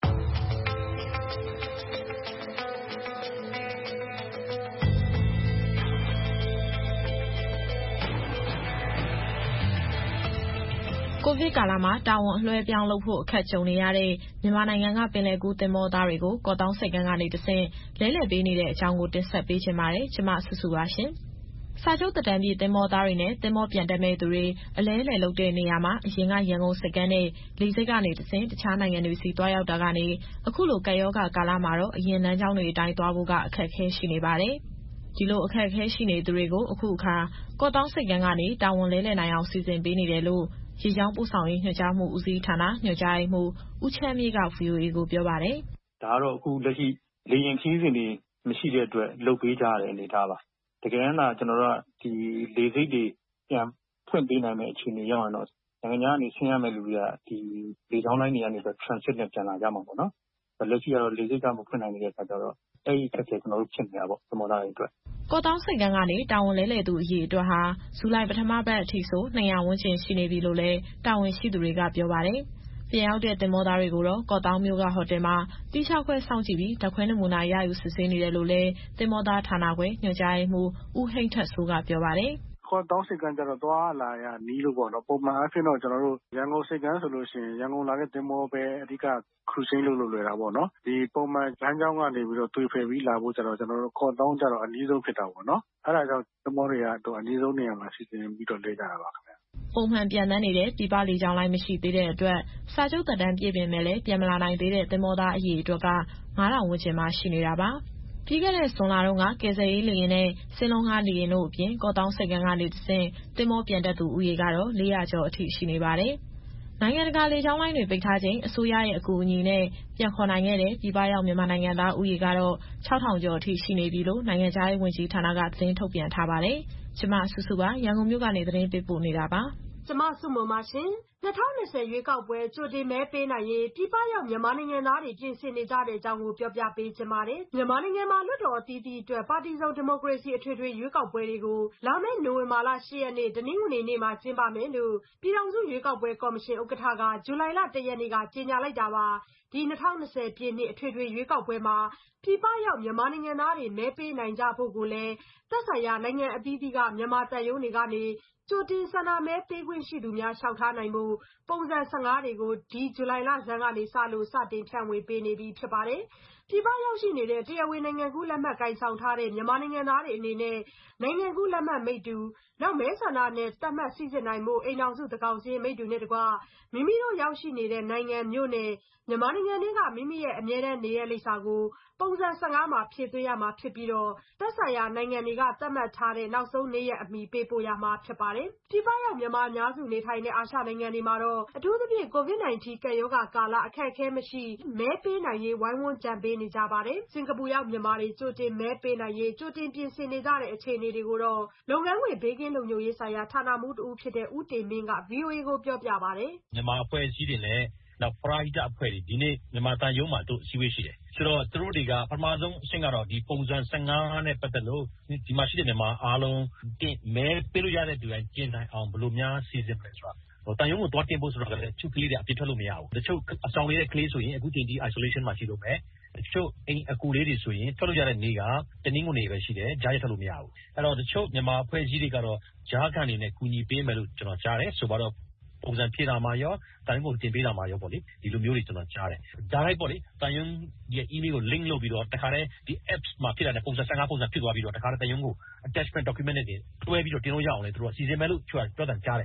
J: COVID ကာလမှာတာဝန်အလွှဲပြောင်းလုပ်ဖို့အခက်ကြုံနေရတဲ့မြန်မာနိုင်ငံကပင်လယ်ကူးသင်္ဘောသားတွေကိုကော့သောင်းဆိပ်ကမ်းကနေတဆင့်လဲလှယ်ပေးနေတဲ့အကြောင်းကိုတင်ဆက်ပေးချင်ပါတယ်။ကျွန်မစုစုပါရှင်။စာချုပ်သက်တမ်းပြည့်သင်္ဘောသားတွေနဲ့သင်္ဘောပြန်တက်မဲ့သူတွေအလဲလှယ်လုပ်တဲ့နေရာမှာအရင်ကရန်ကုန်ဆိပ်ကမ်းနဲ့လေဆိပ်ကနေတဆင့်တခြားနိုင်ငံတွေစီသွားရောက်တာကနေအခုလိုကပ်ရောဂါကာလမှာတော့အရင်လမ်းကြောင်းတွေအတိုင်းသွားဖို့ကအခက်အခဲရှိနေပါတယ်။ဒီလိုအခက်အခဲရှိနေသူတွေကိုအခုအခါကော့သောင်းဆိပ်ကမ်းကနေတာဝန်လဲလှယ်နိုင်အောင်စီစဉ်ပေးနေတယ်လို့ရေကြောင်းပို့ဆောင်ရေးညွှန်ကြားမှုဦးစီးဌာနညွှန်ကြားရေးမှူးဦးချမ်းမြေ့က VOA ကိုပြောပါတယ်
K: ။ဒါကတော့အခုလက်ရှိလေယာဉ်ခရီးစဉ်တွေမရှိတဲ့အတွက်လုပ်ပေးကြရတဲ့အနေအထားပါ။တကယ်တမ်းသာကျွန်တော်တို့ကဒီလေဆိပ်တွေပြန်ဖွင့်ပေးနိုင်မယ့်အခြေအနေရောက်ရင်တော့နိုင်ငံခြားကနေဆင်းရမယ့်လူတွေကဒီလေကြောင်းလိုင်းတွေကနေပြီး transit နဲ့ပြန်လာကြမှာပေါ့နော်။လက်ရှိကတော့လေဆိပ်ကမဖွင့်နိုင်တဲ့အခါကျတော့အဲ့ဒီအခက်ကျွန်တော်တို့ဖြစ်နေတာပေါ့သမောသားတွေအတွက်
J: ကော့သောင်းဆိပ်ကမ်းကနေတာဝန်လဲလှယ်သူအရေးအတွက်ဟာဇူလိုင်ပထမပတ်အထိဆို200ဝန်းကျင်ရှိနေပြီလို့လည်းတာဝန်ရှိသူတွေကပြောပါတယ်။ပြန်ရောက်တဲ့သင်္ဘောသားတွေကိုတော့ကော့သောင်းမြို့ကဟိုတယ်မှာတိကျခွဲစောင့်ကြည့်ပြီးဓာတ်ခွဲနမူနာရယူစစ်ဆေးနေတယ်လို့လည်းသင်္ဘောသားဌာနခွဲညွှန်ကြားရေးမှူးဦးဟိန်းထက်စိုးကပြောပါတယ်။
L: ကော့သောင်းဆိပ်ကမ်းကျတော့သွားလာရနီးလို့ပေါ့နော်ပုံမှန်အားဖြင့်တော့ကျွန်တော်တို့ရန်ကုန်ဆိပ်ကမ်းဆိုလို့ရှိရင်ရန်ကုန်လာတဲ့သင်္ဘောပဲအဓိကခရူးစင်းလို့လွယ်တာပေါ့နော်ဒီပုံမှန်လမ်းကြောင်းကနေပြီးတော့တွေ့ဖယ်ပြီးလာဖို့ကျတော့ကျွန်တော်တို့ကော့သောင်းကျတော့အနည်းဆုံးဖြစ်တာပေါ့နော်အဲ့ဒါကြောင့်သင်္ဘောတွေကတော့အနည်းဆုံးနေရာမှာစီစဉ်ပြီးတော့လဲကြတာပါခင်ဗျ
J: ပုံမှန်ပြန်တန်းနေတဲ့ပြည်ပလေကြောင်းလိုင်းမရှိသေးတဲ့အတွက်စာချုပ်သက်တမ်းပြည့်ပင်မဲ့လည်းပြန်မလာနိုင်သေးတဲ့သင်္ဘောသားအရေအတွက်က9000ဝန်းကျင်မှရှိနေတာပါပြီးခဲ့တဲ့ဇွန်လတုန်းကကယ်ဆယ်ရေးလေယာဉ်နဲ့စင်းလုံးကားလေယာဉ်တို့အပြင်ကော့သောင်းဆိပ်ကမ်းကနေတဆင့်သင်္ဘောပြန်တက်သူဦးရေကတော့400ကျော်အထိရှိနေပါတယ်။နိုင်ငံတကာလေကြောင်းလိုင်းတွေပိတ်ထားချိန်အစိုးရရဲ့အကူအညီနဲ့ပြန်ခေါ်နိုင်ခဲ့တဲ့ပြည်ပရောက်မြန်မာနိုင်ငံသားဦးရေကတော့6000ကျော်အထိရှိနေပြီလို့နိုင်ငံခြားရေးဝန်ကြီးဌာနကသတင်းထုတ်ပြန်ထားပါတယ်။ကျွန်မစုစုပါရန်ကုန်မြို့ကနေသတင်းပေးပို့နေတာပါ
M: ။ကျွန်မစုမုံပါရှင်2020ရွေးကောက်ပွဲကြိုတင်မဲပေးနိုင်ရေးပြည်ပရောက်မြန်မာနိုင်ငံသားတွေပြင်ဆင်နေကြတဲ့အကြောင်းကိုပြောပြပေးချင်ပါတယ်။မြန်မာနိုင်ငံမှာလွှတ်တော်အသီးသီးအတွက်ပါတီစုံဒီမိုကရေစီအထွေထွေရွေးကောက်ပွဲတွေကိုလာမယ့်နိုဝင်ဘာလ10ရက်နေ့တနင်္ဂနွေနေ့မှာကျင်းပမယ်လို့ပြည်ထောင်စုရွေးကောက်ပွဲကော်မရှင်ဥက္ကဋ္ဌကဇူလိုင်လ1ရက်နေ့ကကြေညာလိုက်တာပါ။ဒီ2020ပြည့်နှစ်အထွေထွေရွေးကောက်ပွဲမှာပြည်ပရောက်မြန်မာနိုင်ငံသားတွေမဲပေးနိုင်ကြဖို့ကိုလည်းသက်ဆိုင်ရာနိုင်ငံအသီးသီးကမြန်မာတပ်ရုံးတွေကနေကြိုတင်ဆန္ဒမဲပေးခွင့်ရှိသူများလျှောက်ထားနိုင်ဖို့ပုံစံ15တွေကိုဒီဇူလိုင်လဆန်းကနေစလို့စတင်ဖြန့်ဝေပေးနေပြီဖြစ်ပါတယ်။ပြည်ပရောက်ရှိနေတဲ့တရားဝင်နိုင်ငံကူးလက်မှတ်ကိုင်ဆောင်ထားတဲ့မြန်မာနိုင်ငံသားတွေအနေနဲ့နိုင်ငံကူးလက်မှတ်မိတ္တူနောက်မဲဆန္ဒနယ်သတ်မှတ်စိစစ်နိုင်မှုအိမ်ထောင်စုသန်းခေါင်စာရင်းမိတ္တူနဲ့တကွမိမိတို့ရောက်ရှိနေတဲ့နိုင်ငံမြို့နယ်မြန်မာနိုင်ငံတွင်းကမိမိရဲ့အမြဲတမ်းနေရလိပ်စာကိုပုံစံ15မှာဖြည့်သွင်းရမှာဖြစ်ပြီးတော့သက်ဆိုင်ရာနိုင်ငံတွေကသတ်မှတ်ထားတဲ့နောက်ဆုံးနေ့ရက်အမီပေးပို့ရမှာဖြစ်ပါတယ်။ပြည်ပရောက်မြန်မာအများစုနေထိုင်တဲ့အာရှနိုင်ငံတွေမှာတော့အထူးသဖြင့် COVID-19 ကပ်ရောဂါကာလအခက်အခဲမရှိမဲပေးနိုင်ရေးဝိုင်းဝန်းကြံပေးနေကြပါတယ်။စင်ကာပူရောက်မြန်မာတွေကြိုတင်မဲပေးနိုင်ရေးကြိုတင်ပြင်ဆင်နေကြတဲ့အခြေအနေတွေကိုတော့လုပ်ငန်းခွင်ဘေးကင်းလုံခြုံရေးဆိုင်ရာဌာနမှူးတဦးဖြစ်တဲ့ဦးတင်မင်းက VOA ကိုပြောပြပါတယ်
N: ။မြန်မာအဖွဲ့အစည်းတွေနဲ့နောက်ပရိဟိတအဖွဲ့တွေဒီနေ့မြန်မာတန်ရုံးမှာတို့အစည်းအဝေးရှိတယ်ဆိုတော့သူတို့တွေကပထမဆုံးအဆင့်ကတော့ဒီပုံစံ15နဲ့ပတ်သက်လို့ဒီမှာရှိတဲ့မြန်မာအားလုံးတင်မဲပေးလို့ရတဲ့သူတိုင်းကျင်းနိုင်အောင်ဘယ်လိုများစီစဉ်မလဲဆိုတာတန်ရုံးကိုသွားတင်ဖို့ဆိုတော့လည်းချုပ်ကလေးတွေအပြစ်ထွက်လို့မရဘူးတချို့အဆောင်လေးတဲ့ကလေးဆိုရင်အခုချိန်ဒီ isolation မှာရှိလို့မယ်တချို့အိမ်အကူလေးတွေဆိုရင်ထွက်လို့ရတဲ့နေ့ကတနင်္ဂနွေပဲရှိတယ်ကြားရထွက်လို့မရဘူးအဲ့တော့တချို့မြန်မာအဖွဲ့အစည်းတွေကတော့ကြားခံနေနဲ့ကူညီပေးမယ်လို့ကျွန်တော်ကြားတယ်ဆိုတော့ပုံစံဖြည့်တာမှာရောတန်ရုံးကိုတင်ပေးတာမှာရောပေါ့လေဒီလိုမျိုးတွေကျွန်တော်ကြားတယ်ဒါလိုက်ပေါ့လေတန်ရုံးရဲ့ email ကို link လုပ်ပြီးတော့တခါတည်းဒီ apps မှာဖြစ်လာတဲ့ပုံစံ15ပုံစံဖြစ်သွားပြီးတော့တခါတည်းတန်ရုံးကို attachment document တွေတွဲပြီးတော့တင်လို့ရအောင်လေသူတို့စီစဉ်မယ်လို့ပြောတာကြားတယ်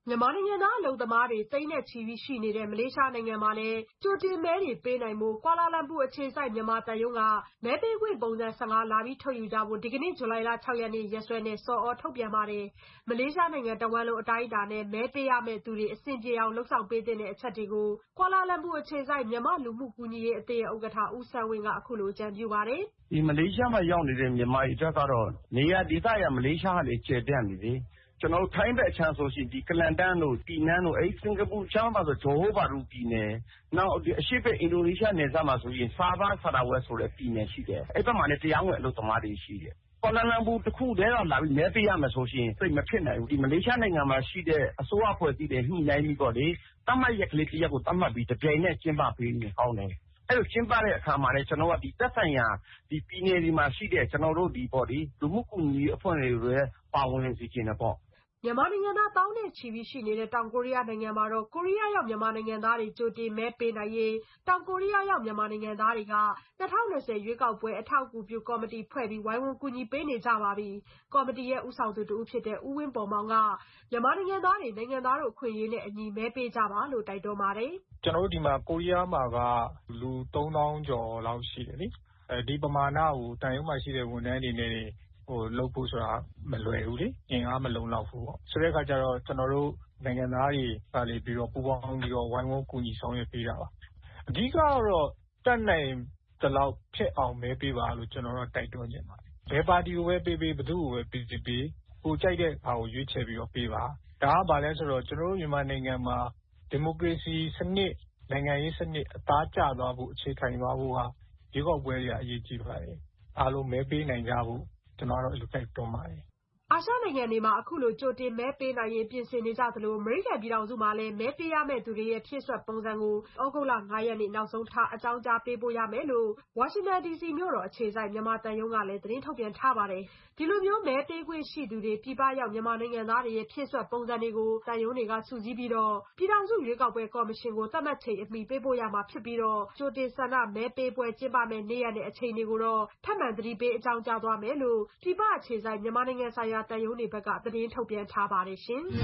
M: မြန်မာနိုင်ငံသားအလုပ်သမားတွေသိန်းနဲ့ချီပြီးရှိနေတဲ့မလေးရှားနိုင်ငံမှာလည်းကြိုတင်မဲတွေပေးနိုင်ဖို့ကွာလာလမ်ပူအခြေစိုက်မြန်မာသံရုံးကမဲပေးခွင့်ပုံစံ15လာပြီးထုတ်ယူကြဖို့ဒီကနေ့ဇူလိုင်လ 6 ရက်နေ့ရက်စွဲနဲ့ဆော်ဩထုတ်ပြန်ပါတယ်။မလေးရှားနိုင်ငံတဝန်းလုံးအတိုင်းအတာနဲ့မဲပေးရမယ့်သူတွေအဆင်ပြေအောင်လှုပ်ဆောင်ပေးတဲ့အချက်တွေကိုကွာလာလမ်ပူအခြေစိုက်မြန်မာလူမှုကူညီရေးအသင်းရဲ့ဥက္ကဋ္ဌဦးဆန်းဝင်းကအခုလိုအကြံပြုပါတယ်။
O: "ဒီမလေးရှားမှာရောက်နေတဲ့မြန်မာတွေအတွက်ကတော့နေရာဒေသရမလေးရှားကလည်းကျယ်ပြန့်နေလေ။ကျွန်တော်တို့ထိုင်းဘက်အခြမ်းဆိုရှင်ဒီကလန်တန်တို့ပီနန်းတို့စင်ကာပူချမ်းမှာဆိုဂျိုဟိုးဘာရူပြည်နယ်နောက်အရှေ့ဘက်အင်ဒိုနီးရှားနယ်စပ်မှာဆိုရင်ဆာဘာဆာရာဝက်ဆိုတဲ့ပြည်နယ်ရှိတယ်။အဲ့ဘက်မှာလည်းတရားဝင်အလုပ်သမားတွေရှိတယ်။ကွာလာလမ်ပူတစ်ခုတည်းကလာပြီးမဲပေးရမယ်ဆိုရှင်သိမဖြစ်နိုင်ဘူး။ဒီမလေးရှားနိုင်ငံမှာရှိတဲ့အစိုးရဖွဲ့စည်းတဲ့ညှိနှိုင်းပြီးတော့လေတတ်မှတ်ရက်ကလေးတစ်ရက်ကိုတတ်မှတ်ပြီးတပြိုင်နက်ကျင်းပပေးနေကောင်းတယ်။အဲ့လိုကျင်းပတဲ့အခါမှာလည်းကျွန်တော်ကဒီသက်ဆိုင်ရာဒီပြည်နယ်ဒီမှာရှိတဲ့ကျွန်တော်တို့ဒီပေါ့ဒီလူမှုကူညီရေးအဖွဲ့တွေပါဝင်စီခြင်းနဲ့ပေါ့
M: မြန်မာနိုင်ငံသားတောင်းနဲ့ချီပြီးရှိနေတဲ့တောင်ကိုရီးယားနိုင်ငံမှာတော့ကိုရီးယားရောက်မြန်မာနိုင်ငံသားတွေကြိုတင်မဲပေးနိုင်ရေးတောင်ကိုရီးယားရောက်မြန်မာနိုင်ငံသားတွေက2020ရွေးကောက်ပွဲအထောက်အကူပြုကော်မတီဖွဲ့ပြီးဝိုင်းဝန်းကူညီပေးနေကြပါပြီ။ကော်မတီရဲ့ဦးဆောင်သူတဦးဖြစ်တဲ့ဦးဝင်းပေါ်မောင်ကမြန်မာနိုင်ငံသားတွေနိုင်ငံသားတို့အခွင့်အရေးနဲ့အညီမဲပေးကြပါလို့တိုက်တွန်းပါတယ်
P: ။ကျွန်တော်တို့ဒီမှာကိုရီးယားမှာကလူ3000ကျော်လောက်ရှိတယ်လေ။ဒီပမာဏကိုတန်ရုံးမှာရှိတဲ့ဝန်ထမ်းတွေနဲ့လုပ်ဖို့ဆိုတာမလွယ်ဘူးလေအင်အားမလုံလောက်ဘူးပေါ့ဆိုတဲ့အခါကျတော့ကျွန်တော်တို့နိုင်ငံသားတွေကလည်းပြီးတော့ပူပေါင်းပြီးတော့ဝိုင်းဝန်းကူညီဆောင်ရွက်ပေးတာပါအဓိကတော့တတ်နိုင်တဲ့လောက်ဖြစ်အောင်မဲပေးပါလို့ကျွန်တော်တို့တိုက်တွန်းခြင်းပါတယ်ဘယ်ပါတီကိုပဲပေးဘယ်သူ့ကိုပဲပေးကိုကြိုက်တဲ့ဟာကိုရွေးချယ်ပြီးတော့ပေးပါဒါကဘာလဲဆိုတော့ကျွန်တော်တို့မြန်မာနိုင်ငံမှာဒီမိုကရေစီစနစ်နိုင်ငံရေးစနစ်အသားကျသွားဖို့အခြေခံသွားဖို့ဟာဒီကောက်ပွဲတွေအရေးကြီးပါတယ်အားလုံးမဲပေးနိုင်ကြဖို့ကျွန်တော်တို့အဲ့လိုတိုက်တွန်းပါတယ်
M: အာရှနိုင်ငံတွေမှာအခုလိုကြိုတင်မဲပေးနိုင်ရေးပြင်ဆင်နေကြသလိုအမေရိကန်ပြည်ထောင်စုမှာလည်းမဲပေးရမယ့်သူတွေရဲ့ဖြည့်စွက်ပုံစံကိုဩဂုတ်လ9ရက်နေ့နောက်ဆုံးထားအကြောင်းကြားပေးဖို့ရမယ်လို့ဝါရှင်တန် DC မြို့တော်အခြေစိုက်မြန်မာသံရုံးကလည်းသတင်းထုတ်ပြန်ထားပါတယ်ဒီလိုမျိုးမဲပေးခွင့်ရှိသူတွေပြည်ပရောက်မြန်မာနိုင်ငံသားတွေရဲ့ဖြည့်စွက်ပုံစံတွေကိုသံရုံးတွေကစုစည်းပြီးတော့ပြည်ထောင်စုရွေးကောက်ပွဲကော်မရှင်ကိုသတ်မှတ်ချိန်အမီပေးပို့ရမှာဖြစ်ပြီးတော့ကြိုတင်ဆန္ဒမဲပေးပွဲကျင်းပမယ့်နေ့ရက်နဲ့အချိန်တွေကိုတော့ထပ်မံသတိပေးအကြောင်းကြားသွားမယ်လို့ပြည်ပအခြေစိုက်မြန်မာနိုင်ငံဆိုင်ရာသံရုံးတွေဘက်ကသတင်းထုတ်ပြန်ထားပါတယ်ရှင်။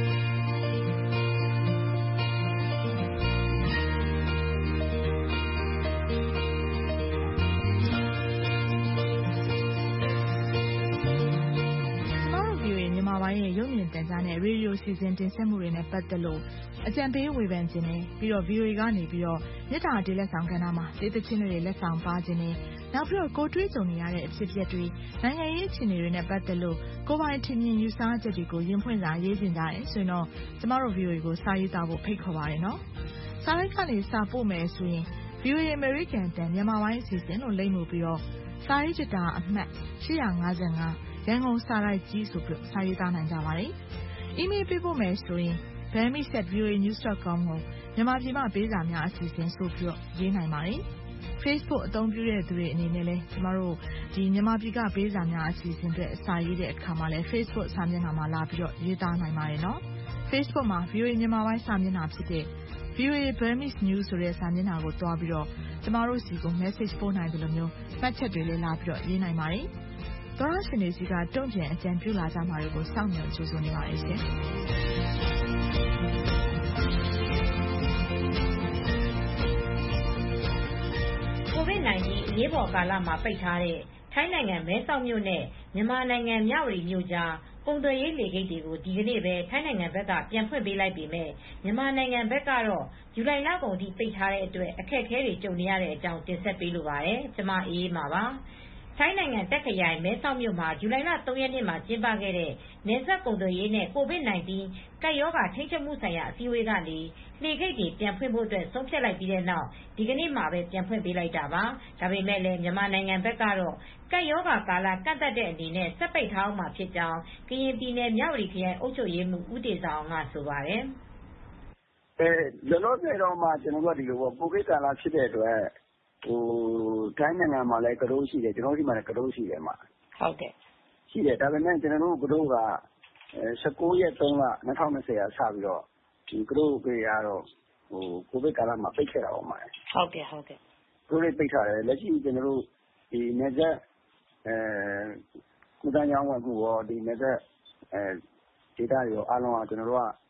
J: ရဲ့ရုပ်မြင်သံကြားနဲ့ရေဒီယိုစီစဉ်တင်ဆက်မှုတွေနဲ့ပတ်သက်လို့အကြံပေးဝေဖန်ခြင်းနဲ့ပြီးတော့ VOA ကနေပြီးတော့မြစ်တာတေးလက်ဆောင်ကဏ္ဍမှာတေးသချင်းတွေလက်ဆောင်ပါခြင်းနဲ့နောက်ပြီးတော့ကိုတွေးကြုံနေရတဲ့အဖြစ်အပျက်တွေနိုင်ငံရေးအခြေအနေတွေနဲ့ပတ်သက်လို့ကိုပိုင်ထင်မြင်ယူဆချက်တွေကိုရင်ဖွင့်စာရေးတင်ကြတယ်ဆိုရင်တော့ကျမတို့ VOA ကိုစာရေးသားဖို့ဖိတ်ခေါ်ပါတယ်နော်။စာရိုက်ကနေစာပို့မယ်ဆိုရင် VOA American တန်မြန်မာပိုင်းအစီအစဉ်လို့လိမ့်မှုပြီးတော့စာရေးကြတာအမှတ်855ရန်ကုန်စာရိုက်ကြီးဆိုပြီးစာရေးသားနိုင်ကြပါတယ်။ email ပေးဖို့မယ်ဆိုရင် bami@voanews.com ကိုမြန်မာပြည်မှာပေးစာများအစီအစဉ်ဆိုပြီးရေးနိုင်ပါတယ်။ Facebook အသုံးပြုတဲ့သူတွေအနေနဲ့လည်းကျမတို့ဒီမြန်မာပြည်ကပေးစာများအစီအစဉ်တွေအစာရေးတဲ့အခါမှာလည်း Facebook စာမျက်နှာမှာလာပြီးတော့ရေးသားနိုင်ပါတယ်နော်။ Facebook မှာ VOA မြန်မာပိုင်းစာမျက်နှာဖြစ်တဲ့ VOA Burmese News ဆိုတဲ့စာမျက်နှာကိုတွားပြီးတော့ကျမတို့စီကို message ပို့နိုင်တယ်လို့မျိုးမှတ်ချက်တွေလည်းလာပြီးတော့ရေးနိုင်ပါတယ်။သောရရှင်တွေစီကတုံ့ပြန်အကြံပြုလာကြမှာတွေကိုစောင့်မျှော်ကြိုးစားနေပါတယ်ရှင်။
Q: COVID-19 အရေးပေါ်ကာလမှာပိတ်ထားတဲ့ထိုင်းနိုင်ငံမဲဆောက်မြို့နဲ့မြန်မာနိုင်ငံမြဝတီမြို့ကြားကုန်သွယ်ရေးလေဆိပ်တွေကိုဒီကနေ့ပဲထိုင်းနိုင်ငံဘက်ကပြန်ဖွင့်ပေးလိုက်ပေမဲ့မြန်မာနိုင်ငံဘက်ကတော့ဇူလိုင်လကုန်ထိပိတ်ထားတဲ့အတွက်အခက်အခဲတွေကြုံနေရတဲ့အကြောင်းတင်ဆက်ပေးလိုပါတယ်။ကျမအေးအေးမာပါ။ထိုင်းနိုင်ငံတက်ခရိုင်မဲဆောက်မြို့မှာဇူလိုင်လ 3 ရက်နေ့မှာကျင်းပခဲ့တဲ့နယ်စပ်ကုန်သွယ်ရေးနဲ့ COVID-19 ကပ်ရောဂါထိန်းချုပ်မှုဆိုင်ရာအစည်းအဝေးကနေလှေဂိတ်တွေပြန်ဖွင့်ဖို့ဆုံးဖြတ်လိုက်ပြီးတဲ့နောက်ဒီကနေ့မှာပဲပြန်ဖွင့်ပေးလိုက်တာပါ။ဒါပေမဲ့လည်းမြန်မာနိုင်ငံဘက်ကတော့ကပ်ရောဂါကာလကန့်သတ်တဲ့အနေနဲ့ဆက်ပိတ်ထားအောင်မှာဖြစ်ကြောင်းကရင်ပြည်နယ်မြဝတီခရိုင်အုပ်ချုပ်ရေးမှူးဦးတေဇာအောင်ကဆိုပါတယ်
H: ။လောလောဆယ်တော့မှကျွန်တော်တို့ဒီလိုပေါ့ကိုဗစ်ကာလဖြစ်တဲ့အတွက်ထိုင်းနိုင်ငံမှာလည်းကတိုးရှိတယ်ကျွန်တော်တို့ဒီမှာလည်းကတိုးရှိတယ်မှာ
Q: ဟုတ်ကဲ့
H: ရှိတယ်ဒါပေမဲ့ကျွန်တော်တို့ကတိုးက19ရက်3လ2020ကစပြီးတော့ဒီကတိုးပေးရတော့ကိုဗစ်ကာလမှာပိတ်ခဲ့တာပေါ့မှာ
Q: ဟုတ်ကဲ့
H: ကတိုးလေးပိတ်ထားတယ်လက်ရှိကျွန်တော်တို့ဒီနေဆက်ကုသရေးဝန်မှုရောဒီနေဆက်ဒေတာတွေရောအားလုံးကကျွန်တော်တို့က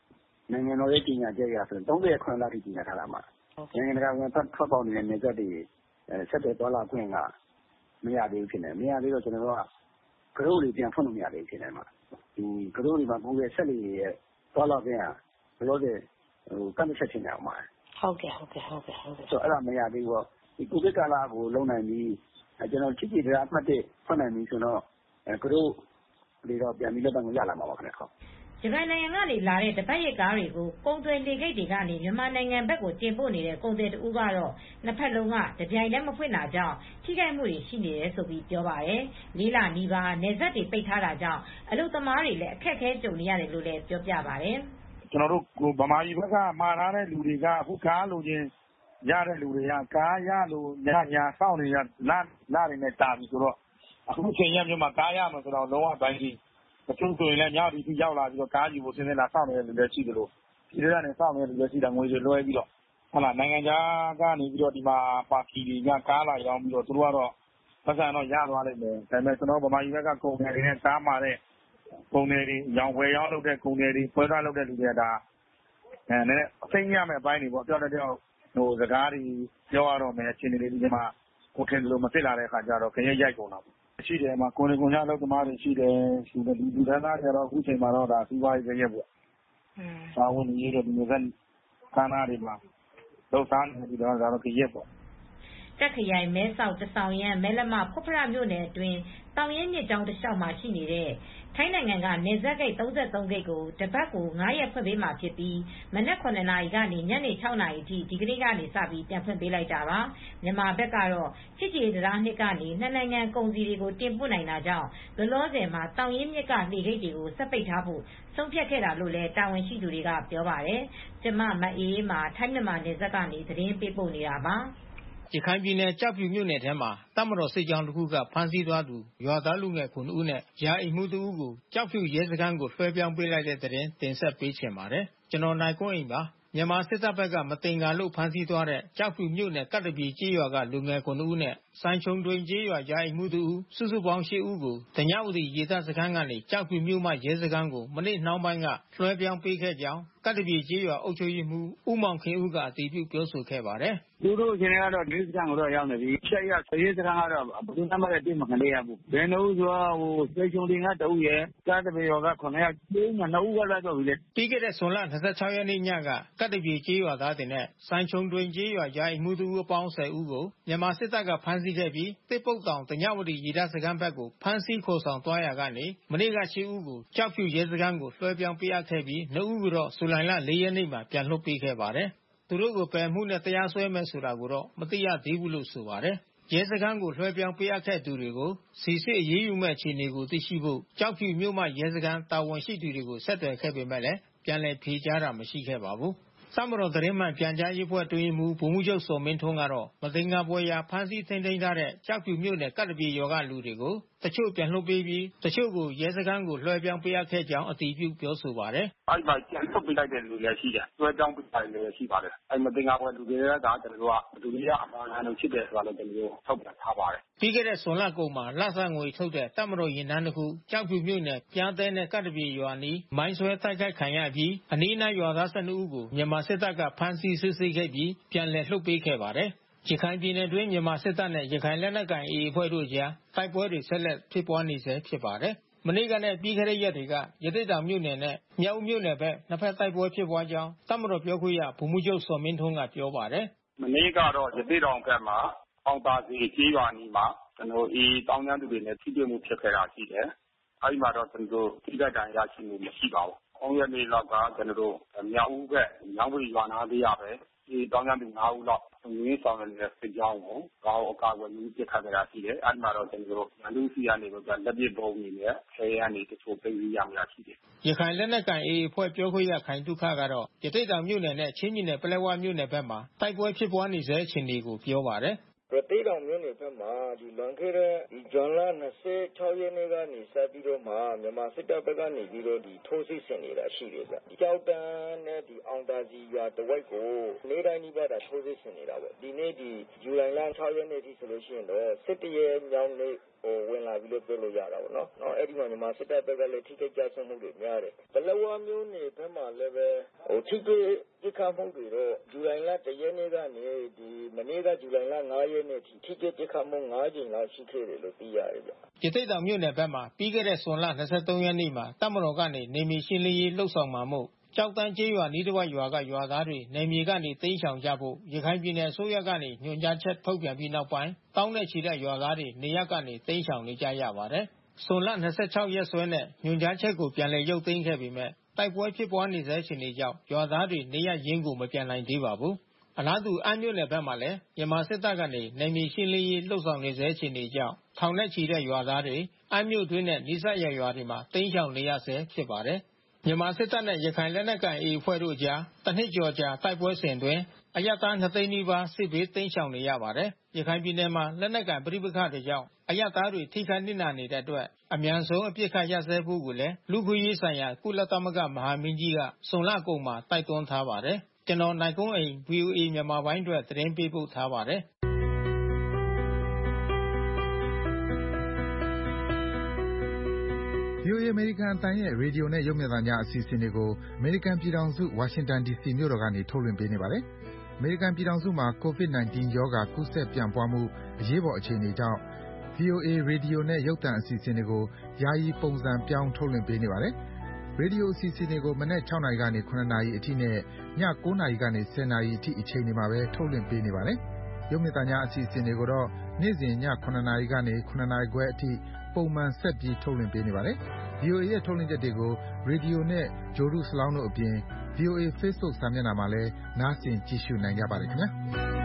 H: နိုင်ငံတော်ရဲ့ကြေညာချက်အရဆိုရင်38လထိကြေညာထားတာမှာနိုင်ငံတကာဝင်ထွက်ပေါက်နေတဲ့နယ်စပ်တွေဆက်သွယ်သွားလာခွင့်ကမရသေးဘူးဖြစ်နေမရသေးတော့ကျွန်တော်တို့ကကရုတွေပြန်ဖွင့်လို့မရသေးဘူးဖြစ်နေမှာဒီကရုတွေမှာပို့ရဲ့ဆက်တွေရဲ့သွားလာခွင့်ကဘယ်လိုလဲကန့်သက်ဖြစ်နေအောင်မှာ
Q: ဟုတ်ကဲ့ဆို
H: အဲ့ဒါမရသေးဘူးဒီကိုဗစ်ကာလကိုလုံနိုင်ပြီးကျွန်တော်ချစ်ကြည်တဲ့အမှတ်1ဖွင့်နိုင်ပြီဆိုတော့ကရုတွေတော့ပြန်ပြီးလက်ပတ်ကိုရလာမှာပါခင်ဗျဟုတ်
Q: ဂျပန်နိုင်ငံကနေလာတဲ့တပတ်ရက်ကားတွေကိုကုန်သွယ်လေဂိတ်တွေကနေမြန်မာနိုင်ငံဘက်ကိုတင်ပို့နေတဲ့ကုန်သည်တဦးကတော့နှစ်ဖက်လုံးကတပြိုင်တည်းမဖွင့်တာကြောင့်ထိခိုက်မှုတွေရှိနေတယ်ဆိုပြီးပြောပါတယ်။လေးလနီးပါးနယ်စပ်တွေပိတ်ထားတာကြောင့်အလုပ်သမားတွေလည်းအခက်အခဲကြုံနေရတယ်လို့လည်းပြောပြပါတယ်
K: ။ကျွန်တော်တို့ဗမာပြည်ဘက်ကမှာထားတဲ့လူတွေကအခုကားလိုချင်ရတဲ့လူတွေကကားရလို့ညာစောင့်နေရလာတွေနဲ့တာပြီဆိုတော့အခုချိန်ရက်မျိုးမှာကားရမှာဆိုတော့လုံးဝပိုင်းကြီးတချို့ဆိုရင်လည်းညဒီထိရောက်လာပြီးတော့ကားယူဖို့ဆင်းနေတာစောင့်နေတဲ့လူတွေရှိတယ်လို့ဒီတွေကနေစောင့်နေတဲ့လူတွေရှိတာငွေတွေလွှဲပြီးတော့ဟုတ်လားနိုင်ငံခြားကနေပြီးတော့ဒီမှာပါတီတွေကကားလာရောင်းပြီးတော့သူတို့ကတော့ပတ်စံတော့ရသွားလိမ့်မယ်ဒါပေမဲ့ကျွန်တော်ဗမာပြည်ဘက်ကကုန်တယ်တွေနဲ့ကားမာတဲ့ကုန်တယ်တွေရောင်းဝယ်ရောင်းလုပ်တဲ့ကုန်တယ်တွေပွဲစားလုပ်တဲ့လူတွေကဒါနည်းနည်းအသိဉာဏ်မဲ့အပိုင်းတွေပေါ့ပြောတဲ့တော့စကားတွေပြောရတော့မယ်အချိန်တွေဒီမှာကိုထင်လို့မဖြစ်လာတဲ့အခါကျတော့ခရက်ရိုက်ကုန်တာပေါ့ရှိတယ်မှာကိုယ်နဲ့ကိုယ်ညာလောက်သမားတွေရှိတယ်ဒီလူသားသားတွေတော့အခုချိန်မှာတော့ဒါစီးပွားရေးကြရက်ပေါ့စာဝန်ကြီးတို့ဒီမျိုးကခန်းသားတွေမှာလောက်သားနေပြီးတော့ဒါတော့ကြရက်ပေါ့
Q: တက်ခရိုင်မဲဆောက်တဆောင်ရန်မဲလမဖွတ်ဖရမြို့နယ်အတွင်းတောင်ရင်မြစ်ကြောင်းတစ်လျှောက်မှာရှိနေတဲ့ထိုင်းနိုင်ငံကနယ်စပ်ဂိတ်33ဂိတ်ကိုတပတ်ကို9ရက်ဖွင့်ပေးမှာဖြစ်ပြီးမနက်9နာရီကနေညနေ6နာရီထိဒီကနေ့ကနေစပြီးပြန်ဖွင့်ပေးလိုက်တာပါမြန်မာဘက်ကတော့ချစ်ကြည်တရားနှစ်ကနေနှစ်နိုင်ငံကုန်စည်တွေကိုတင်ပို့နိုင်တာကြောင့်လောလောဆယ်မှာတောင်ရင်မြစ်ကလှေဂိတ်တွေကိုဆက်ပိတ်ထားဖို့ဆုံးဖြတ်ခဲ့တာလို့လည်းတာဝန်ရှိသူတွေကပြောပါတယ်ကျမမအေးမှာထိုင်းမြန်မာနယ်စပ်ကနေသတင်းပေးပို့နေတာပါ
R: ရခိုင်ပြည်နယ်ကြောက်ဖြူမြို့နယ်ထဲမှာတပ်မတော်စစ်ကြောင်းတစ်ခုကဖမ်းဆီးသွားသူရွာသားလူငယ်9ဦးနဲ့ယာအိမ်မှု2ဦးကိုကြောက်ဖြူရဲစခန်းကိုလွှဲပြောင်းပေးလိုက်တဲ့တဲ့တင်ဆက်ပေးချင်ပါတယ်ကျွန်တော်နိုင်ကွန်းအိမ်ပါမြန်မာစစ်တပ်ဘက်ကမတင်ကာလို့ဖမ်းဆီးသွားတဲ့ကြောက်ဖြူမြို့နယ်ကတ္တပီကျေးရွာကလူငယ်9ဦးနဲ့စိုင်းချုံတွင်ကျေးရွာယာအိမ်မှု2ဦးစုစုပေါင်း10ဦးကိုတညဝတီရေတပ်စခန်းကနေကြောက်ဖြူမြို့မှရဲစခန်းကိုမနေ့နှောင်းပိုင်းကလွှဲပြောင်းပေးခဲ့ကြောင်းကတ္တပီကျေးရွာအုပ်ချုပ်ရေးမှူးဦးမောင်ခင်ဦးကအတည်ပြုပြောဆိုခဲ့ပါတယ်
S: သူတို့ရှင်ကတော့ဒီစခန်းကိုတော့ရောက်နေပြီချက်ရရေးစခန်းကတော့ဘယ်သူမှလည်းတွေ့မခံရဘူးဘယ်နှဦးဆိုတော့စိတ်ချုံတင်ကတဦးရဲ့ကတ္တပီရွာက9ယောက်ကျင်း2ဦးကလည်းတော့ပြီလေ
R: ပြီးခဲ့တဲ့ဇွန်လ26ရက်နေ့ညကကတ္တပီကျေးရွာသားတွေနဲ့စိုင်းချုံတွင်ကျေးရွာယာအိမ်မှု2ဦးအပေါင်း10ဦးကိုမြန်မာစစ်တပ်ကဖမ်းဆီးခဲ့ပြီးတစ်ပုတ်တောင်တညဝတီရေတပ်စခန်းဘက်ကိုဖမ်းဆီးခေါ်ဆောင်သွားရာကနေမနေ့က10ဦးကိုကြောက်ဖြူရဲစခန်းကိုလွှဲပြောင်းပေးအပ်ခဲ့ပြီး2ဦးကတော့ဇူလိုင်လ4ရက်နေ့မှာပြန်လွှတ်ပေးခဲ့ပါတယ်သူတို့ကိုပယ်မှုနဲ့တရားစွဲမယ်ဆိုတာကိုတော့မသိရသေးဘူးလို့ဆိုပါတယ်ရဲစခန်းကိုလွှဲပြောင်းပေးအပ်ခဲ့သူတွေကိုစီစစ်အရေးယူမဲ့အခြေအနေကိုသိရှိဖို့ကြောက်ဖြူမြို့မှရဲစခန်းတာဝန်ရှိသူတွေကိုဆက်သွယ်ခဲ့ပေမဲ့လည်းပြန်လည်ဖြေကြားတာမရှိခဲ့ပါဘူးစမတော်သတင်းမှန်ပြန်ကြားရေးဖွဲ့တွင်မှုဗိုလ်မှူးချုပ်စော်မင်းထွန်းကတော့မသိငါပွဲရာဖမ်းဆီးထိန်းသိမ်းထားတဲ့ကြောက်ဖြူမြို့နယ်ကတ္တပီရွာကလူတွေကိုတချို့ပြန်လွှတ်ပေးပြီးတချို့ကိုရဲစခန်းကိုလွှဲပြောင်းပေးအပ်ခဲ့ကြောင်းအတည်ပြုပြောဆိုပါတယ်
S: ။အဲ့မှာပြန်လွှတ်ပေးလိုက်တဲ့လူတွေရှိတယ်။လွှဲပြောင်းပေးတာလည်းရှိပါတယ်။အဲ့မသိငါပွဲလူတွေကကျွန်တော်တို့ကလူတွေကအမှန်ကန်လို့ဖြစ်တယ်ဆိုတာလည်းကျွန်တော်တို့ထုတ်ပြန်ထားပါတယ်
R: ။ပြီးခဲ့တဲ့ဇွန်လကုန်မှာလဆန်ငွေထုတ်တဲ့တပ်မတော်ရင်တန်းတစ်ခုကြောက်ဖြူမြို့နယ်ပြားသဲနဲ့ကတ္တပီရွာနီးမိုင်းဆွဲတိုက်ခိုက်ခံရပြီးအနီးနားရွာသား12ဦးကိုမြန်မာစစ်တပ်ကဖမ်းဆီးစစ်ဆေးခဲ့ပြီးပြန်လည်လွှတ်ပေးခဲ့ပါတယ်။ရခိုင်ပြည်နယ်တွင်းမြန်မာစစ်တပ်နဲ့ရခိုင်လက်နက်ကိုင် AA အဖွဲ့တို့ကြားတိုက်ပွဲတွေဆက်လက်ဖြစ်ပွားနေဆဲဖြစ်ပါတယ်။မနေ့ကနဲ့ပြီးခဲ့တဲ့ရက်တွေကရသေ့တောင်မြို့နယ်နဲ့မြောက်ဦးမြို့နယ်ဘက်နှစ်ဖက်တိုက်ပွဲဖြစ်ပွားကြောင်းတပ်မတော်ပြောခွင့်ရဗိုလ်မှူးချုပ်စော်မင်းထွန်းကပြောပါတယ်
S: ။မနေ့ကတော့ရသေ့တောင်ဘက်မှာအောင်သာစီကျေးရွာနီးမှာကျွန်တော်AAတောင်းတန်းသူတွေနဲ့ထိတွေ့မှုဖြစ်ခဲ့တာရှိတယ်။အဲဒီမှာတော့ကျွန်တော်တို့ထိခိုက်ဒဏ်ရာရရှိမှုမရှိပါဘူး။အောင်ရနေ့လောက်ကကျွန်တော်တို့မြောက်ဦးဘက်မြောက်ဝတီရွာနာသေးရပဲဒီတောင်းတန်းသူ9ဦးလောက်ငင်းဆောင်နေတဲ့စစ်ကြောင်းကိုကောင်းအကာအကွယ်ယူပြစ်ခတ်ကြတာရှိတယ်။အဲဒီမှာတော့ကျွန်တော်တို့ရန်သူစီကနေတော့လက်ပစ်ပုံနေနဲ့ဆေးရန်နေတချို့ပြည်ရမှာရှိတယ်
R: ။ရခိုင်လက်နက်ကိုင် AA အဖွဲ့ပြောခွင့်ရခိုင်တုခကတော့ရသေ့တောင်မြို့နယ်နဲ့ချင်းပြည်နယ်ပလက်ဝမြို့နယ်ဘက်မှာတိုက်ပွဲဖြစ်ပွားနေဆဲအခြေအနေကိုပြောပါတယ်
T: ။ရသေ့တောင်မြို့နယ်ဘက်မှာလွန်ခဲ့တဲ့ဇွန်လ26ရက်နေ့ကနေစပြီးတော့မှမြန်မာစစ်တပ်ဘက်ကနေပြီးတော့ထိုးစစ်ဆင်နေတာရှိတယ်ဗျ။ကြောက်တန်းနဲ့အောင်သာစီရွာတဝိုက်ကိုနေ့တိုင်းဒီဘက်ထိုးစစ်ဆင်နေတာပေါ့။ဒီနေ့ဇူလိုင်လ6ရက်နေ့ထိဆိုလို့ရှိရင်တော့17ရက်မြောက်နေ့ဝင်လာပြီးလို့ပြောလို့ရတာပေါ့နော်။အဲဒီမှာမြန်မာစစ်တပ်ဘက်ကလည်းထိခိုက်ကျဆုံးမှုတွေများတယ်။ပလက်ဝမြို့နယ်ဘက်မှာလည်းပဲထိတွေ့ပစ်ခတ်မှုတွေတော့ဇူလိုင်လ 1 ရက်နေ့ကနေမနေ့ကဇူလိုင်လ 5 ရက်နေ့ထိထိတွေ့ပစ်ခတ်မှု 5 ကြိမ်လောက်ရှိခဲ့တယ်လို့သိရတယ်ဗျ
R: ။ရသေ့တောင်မြို့နယ်ဘက်မှာပြီးခဲ့တဲ့ဇွန်လ 23 ရက်နေ့မှာတပ်မတော်ကနေနေမြေရှင်းလင်းရေးလှုပ်ဆောင်မှာမို့ကျောက်တန်းကျေးရွာနီးတစ်ဝိုက်ရွာကရွာသားတွေနယ်မြေကနေတိမ်းရှောင်ကြဖို့ရခိုင်ပြည်နယ်အစိုးရကနေညွှန်ကြားချက်ထုတ်ပြန်ပြီးနောက်ပိုင်းတောင်းနဲ့ချီတဲ့ရွာသားတွေနေရပ်ကနေတိမ်းရှောင်နေကြရပါတယ်။ဇွန်လ 26 ရက်စွဲနဲ့ညွှန်ကြားချက်ကိုပြန်လည်ရုပ်သိမ်းခဲ့ပေမဲ့တိုက်ပွဲဖြစ်ပွားနေဆဲအခြေအနေကြောင့်ရွာသားတွေနေရပ်ရင်းကိုမပြန်နိုင်သေးပါဘူး။အလားတူအမ်းမြို့နယ်ဘက်မှာလည်းမြန်မာစစ်တပ်ကနေနယ်မြေရှင်းလင်းရေးလှုပ်ဆောင်နေဆဲအခြေအနေကြောင့်ထောင်နဲ့ချီတဲ့ရွာသားတွေအမ်းမြို့တွင်းနဲ့နီးစပ်ရာရွာတွေမှာတိမ်းရှောင်နေရဆဲဖြစ်ပါတယ်။မြန်မာစစ်တပ်နဲ့ရခိုင်လက်နက်ကိုင် AA အဖွဲ့တို့အကြားတနှစ်ကျော်ကြာတိုက်ပွဲစဉ်အတွင်းအရပ်သား 2 သိန်းနီးပါးစစ်ဘေးတိမ်းရှောင်နေရပါတယ်။ရခိုင်ပြည်နယ်မှာလက်နက်ကိုင်ပဋိပက္ခတွေကြောင့်အရပ်သားတွေထိခိုက်နစ်နာနေတဲ့အတွက်အမြန်ဆုံးအပြစ်ခတ်ရပ်စဲဖို့ကိုလည်းလူ့ခွင့်ရေးဆိုင်ရာကုလသမဂ္ဂမဟာမင်းကြီးကဇွန်လကုန်မှာတိုက်တွန်းထားပါတယ်။ကျွန်တော်နိုင်ကွန်းအိန် VOA မြန်မာပိုင်းအတွက်သတင်းပေးပို့ထားပါတယ်။
U: VOA အမေရိကန်အသံရဲ့ရေဒီယိုနဲ့ရုပ်မြင်သံကြားအစီအစဉ်တွေကိုအမေရိကန်ပြည်ထောင်စုဝါရှင်တန် DC မြို့တော်ကနေထုတ်လွှင့်ပေးနေပါတယ်။အမေရိကန်ပြည်ထောင်စုမှာ COVID-19 ရောဂါကူးစက်ပြန့်ပွားမှုအရေးပေါ်အခြေအနေကြောင့် VOA ရေဒီယိုနဲ့ရုပ်သံအစီအစဉ်တွေကိုယာယီပုံစံပြောင်းထုတ်လွှင့်ပေးနေပါတယ်။ရေဒီယိုအစီအစဉ်တွေကိုမနက် 6 နာရီကနေ 7 နာရီအထိနဲ့ည 9 နာရီကနေ 10 နာရီအထိအချိန်တွေမှာပဲထုတ်လွှင့်ပေးနေပါတယ်။ရုပ်မြင်သံကြားအစီအစဉ်တွေကိုတော့နေ့စဉ်ည 7 နာရီကနေ 7 နာရီခွဲအထိပုံမှန်ဆက်ပြီးထုတ်လွှင့်ပေးနေပါတယ်။ VOA ရဲ့ထုတ်လွှင့်ချက်တွေကိုရေဒီယိုနဲ့ဂြိုလ်တုစလောင်းတို့အပြင် VOA Facebook စာမျက်နှာမှာလည်းနားဆင်ကြည့်ရှုနိုင်ကြပါတယ်ခင်ဗျာ။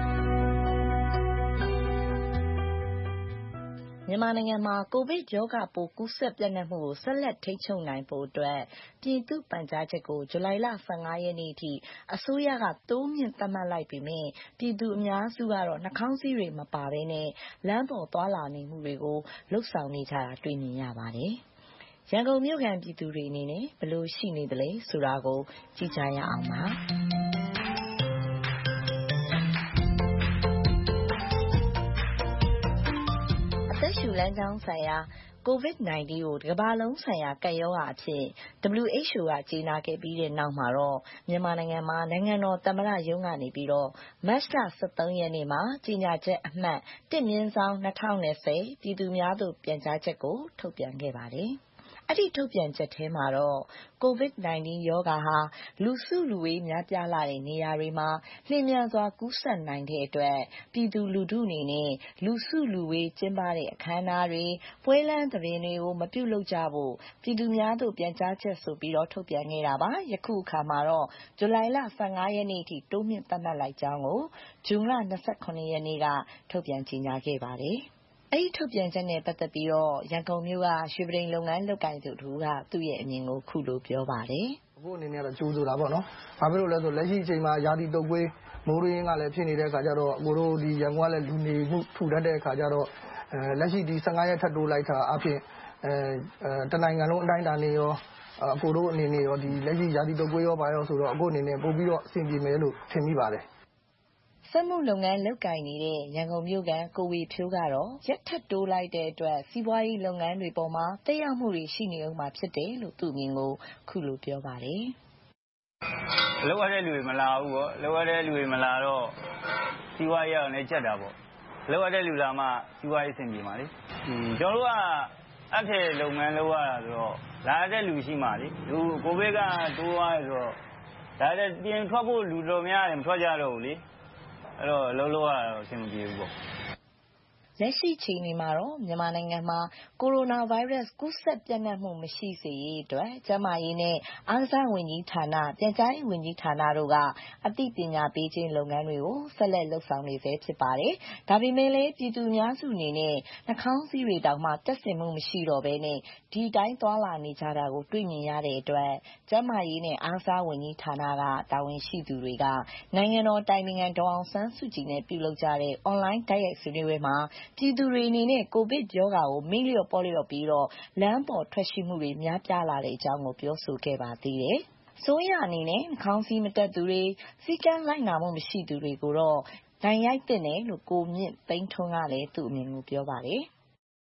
V: မြန်မာနိုင်ငံမှာကိုဗစ်ရောဂါပိုးကူးစက်ပြန့်နှံ့မှုကိုဆက်လက်ထိန်းချုပ်နိုင်ဖို့အတွက်ပြည်သူ့ပန်ကြားချက်ကိုဇူလိုင်လ 15 ရက်နေ့အထိအစိုးရကတိုးမြင့်သတ်မှတ်လိုက်ပေမဲ့ပြည်သူအများစုကတော့နှာခေါင်းစည်းတွေမပါဘဲနဲ့လမ်းပေါ်သွားလာနေမှုတွေကိုလှုပ်ဆောင်နေကြတာတွေ့မြင်ရပါတယ်။ရန်ကုန်မြို့ခံပြည်သူတွေအနေနဲ့ဘယ်လိုရှိနေသလဲဆိုတာကိုကြည့်ကြရအောင်ပါ။အသက်ရှူလမ်းကြောင်းဆိုင်ရာ COVID-19 ကိုကမ္ဘာလုံးဆိုင်ရာကပ်ရောဂါအဖြစ် WHO ကကြေညာခဲ့ပြီးတဲ့နောက်မှာတော့မြန်မာနိုင်ငံမှာနိုင်ငံတော်သမ္မတရုံးကနေပြီးတော့မတ်လ 13 ရက်နေ့မှာကြေညာချက်အမှတ် 1/2020 ပြည်သူများသို့ပြန်ကြားချက်ကိုထုတ်ပြန်ခဲ့ပါတယ်။အဲ့ဒီထုတ်ပြန်ချက်ထဲမှာတော့ COVID-19 ရောဂါဟာလူစုလူဝေးများပြားလာတဲ့နေရာတွေမှာလျင်မြန်စွာကူးစက်နိုင်တဲ့အတွက်ပြည်သူလူထုအနေနဲ့လူစုလူဝေးကျင်းပတဲ့အခမ်းအနားတွေပွဲလမ်းသဘင်တွေကိုမပြုလုပ်ကြဖို့ပြည်သူများသို့ပြန်ကြားချက်ဆိုပြီးတော့ထုတ်ပြန်ခဲ့တာပါယခုအခါမှာတော့ဇူလိုင်လ 15 ရက်နေ့အထိတိုးမြင့်သတ်မှတ်လိုက်ကြောင်းကိုဇွန်လ 29 ရက်နေ့ကထုတ်ပြန်ကြေညာခဲ့ပါတယ်အဲ့ဒီထုတ်ပြန်ချက်နဲ့ပတ်သက်ပြီးတော့ရန်ကုန်မြို့ကရွှေပဒိန်လုပ်ငန်းလုပ်ကိုင်သူတို့ကသူ့ရဲ့အမြင်ကိုခုလိုပြောပါတယ်
W: ။အခုအနေနဲ့ကတော့ကြိုးဆိုတာပေါ့နော်။ဘာဖြစ်လို့လဲဆိုလက်ရှိအချိန်မှာယာတီတုပ်ကွေးမိုးရင်းကလည်းဖြစ်နေတဲ့အခါကျတော့ကိုတို့ဒီရန်ကုန်ကလည်းလူနေမှုထူထပ်တဲ့အခါကျတော့လက်ရှိဒီ15ရက်ထပ်တိုးလိုက်တာအဖြစ်တနိုင်ငံလုံးအတိုင်းအတာနဲ့ရောအကိုတို့အနေနဲ့ရောဒီလက်ရှိယာတီတုပ်ကွေးရောပါရောဆိုတော့အခုအနေနဲ့ပို့ပြီးတော့အဆင်ပြေမယ်လို့ထင်မိပါတယ်။
V: စက်မှုလုပ်ငန်းလုပ်ကိုင်နေတဲ့ရန်ကုန်မြို့ကကိုဝေဖြိုးကတော့ရက်ထပ်တိုးလိုက်တဲ့အတွက်စီးပွားရေးလုပ်ငန်းတွေပေါ်မှာတက်ရောက်မှုတွေရှိနေအောင်မှာဖြစ်တယ်လို့သူ့အမြင်ကိုခုလိုပြောပါတယ်
X: ။လောက်ရတဲ့လူတွေမလာဘူးပေါ့။လောက်ရတဲ့လူတွေမလာတော့စီးပွားရေးလည်းကျက်တာပေါ့။လောက်ရတဲ့လူလာမှစီးပွားရေးအဆင်ပြေမှာလေ။ကျွန်တော်တို့ကအထည်လုပ်ငန်းလုပ်ရတာဆိုတော့လာတဲ့လူရှိမှလေ။လူကိုဗစ်ကတိုးသွားဆိုတော့ဒါတဲ့ပြင်ထွက်ဖို့လူတော်များတယ်မထွက်ကြတော့ဘူးလေ။အဲ့တော့လုံးလုံးကတော့အဆင်မပြေဘူးပေါ့
V: လက်ရှိချိန်မှာတော့မြန်မာနိုင်ငံမှာကိုရိုနာဗိုင်းရပ်စ်ကူးစက်ပြန့်နှံ့မှုမရှိစေရေးအတွက်ကျန်းမာရေးနဲ့အားကစားဝန်ကြီးဌာနပြန်ကြားရေးဝန်ကြီးဌာနတို့ကအသိပညာပေးခြင်းလုပ်ငန်းတွေကိုဆက်လက်လုပ်ဆောင်နေဆဲဖြစ်ပါတယ်။ဒါပေမဲ့လည်းပြည်သူများစုအနေနဲ့နှာခေါင်းစည်းတွေတောင်မှတက်ဆင်မှုမရှိတော့ဘဲနဲ့ဒီတိုင်းသွားလာနေကြတာကိုတွေ့မြင်ရတဲ့အတွက်ကျန်းမာရေးနဲ့အားကစားဝန်ကြီးဌာနကတာဝန်ရှိသူတွေကနိုင်ငံတော်တိုင်ပင်ခံဒေါ်အောင်ဆန်းစုကြည်နဲ့ပြုလုပ်ကြတဲ့ online တိုက်ရိုက်ဆွေးနွေးပွဲမှာပြည်သူတွေအနေနဲ့ကိုဗစ်ရောဂါကိုမိလျော့ပေါ့လျော့ပြီးတော့လမ်းပေါ်ထွက်ရှိမှုတွေများပြားလာတဲ့အကြောင်းကိုပြောဆိုခဲ့ပါသေးတယ်။ဆိုရအနေနဲ့နှာခေါင်းစည်းမတက်သူတွေစည်းကမ်းလိုက်နာမှုမရှိသူတွေကိုတော့နိုင်ရိုက်တဲ့နယ်လို့ကိုမြင့်သိန်းထွန်းကလည်းသူ့အမြင်ကိုပြောပါတယ်။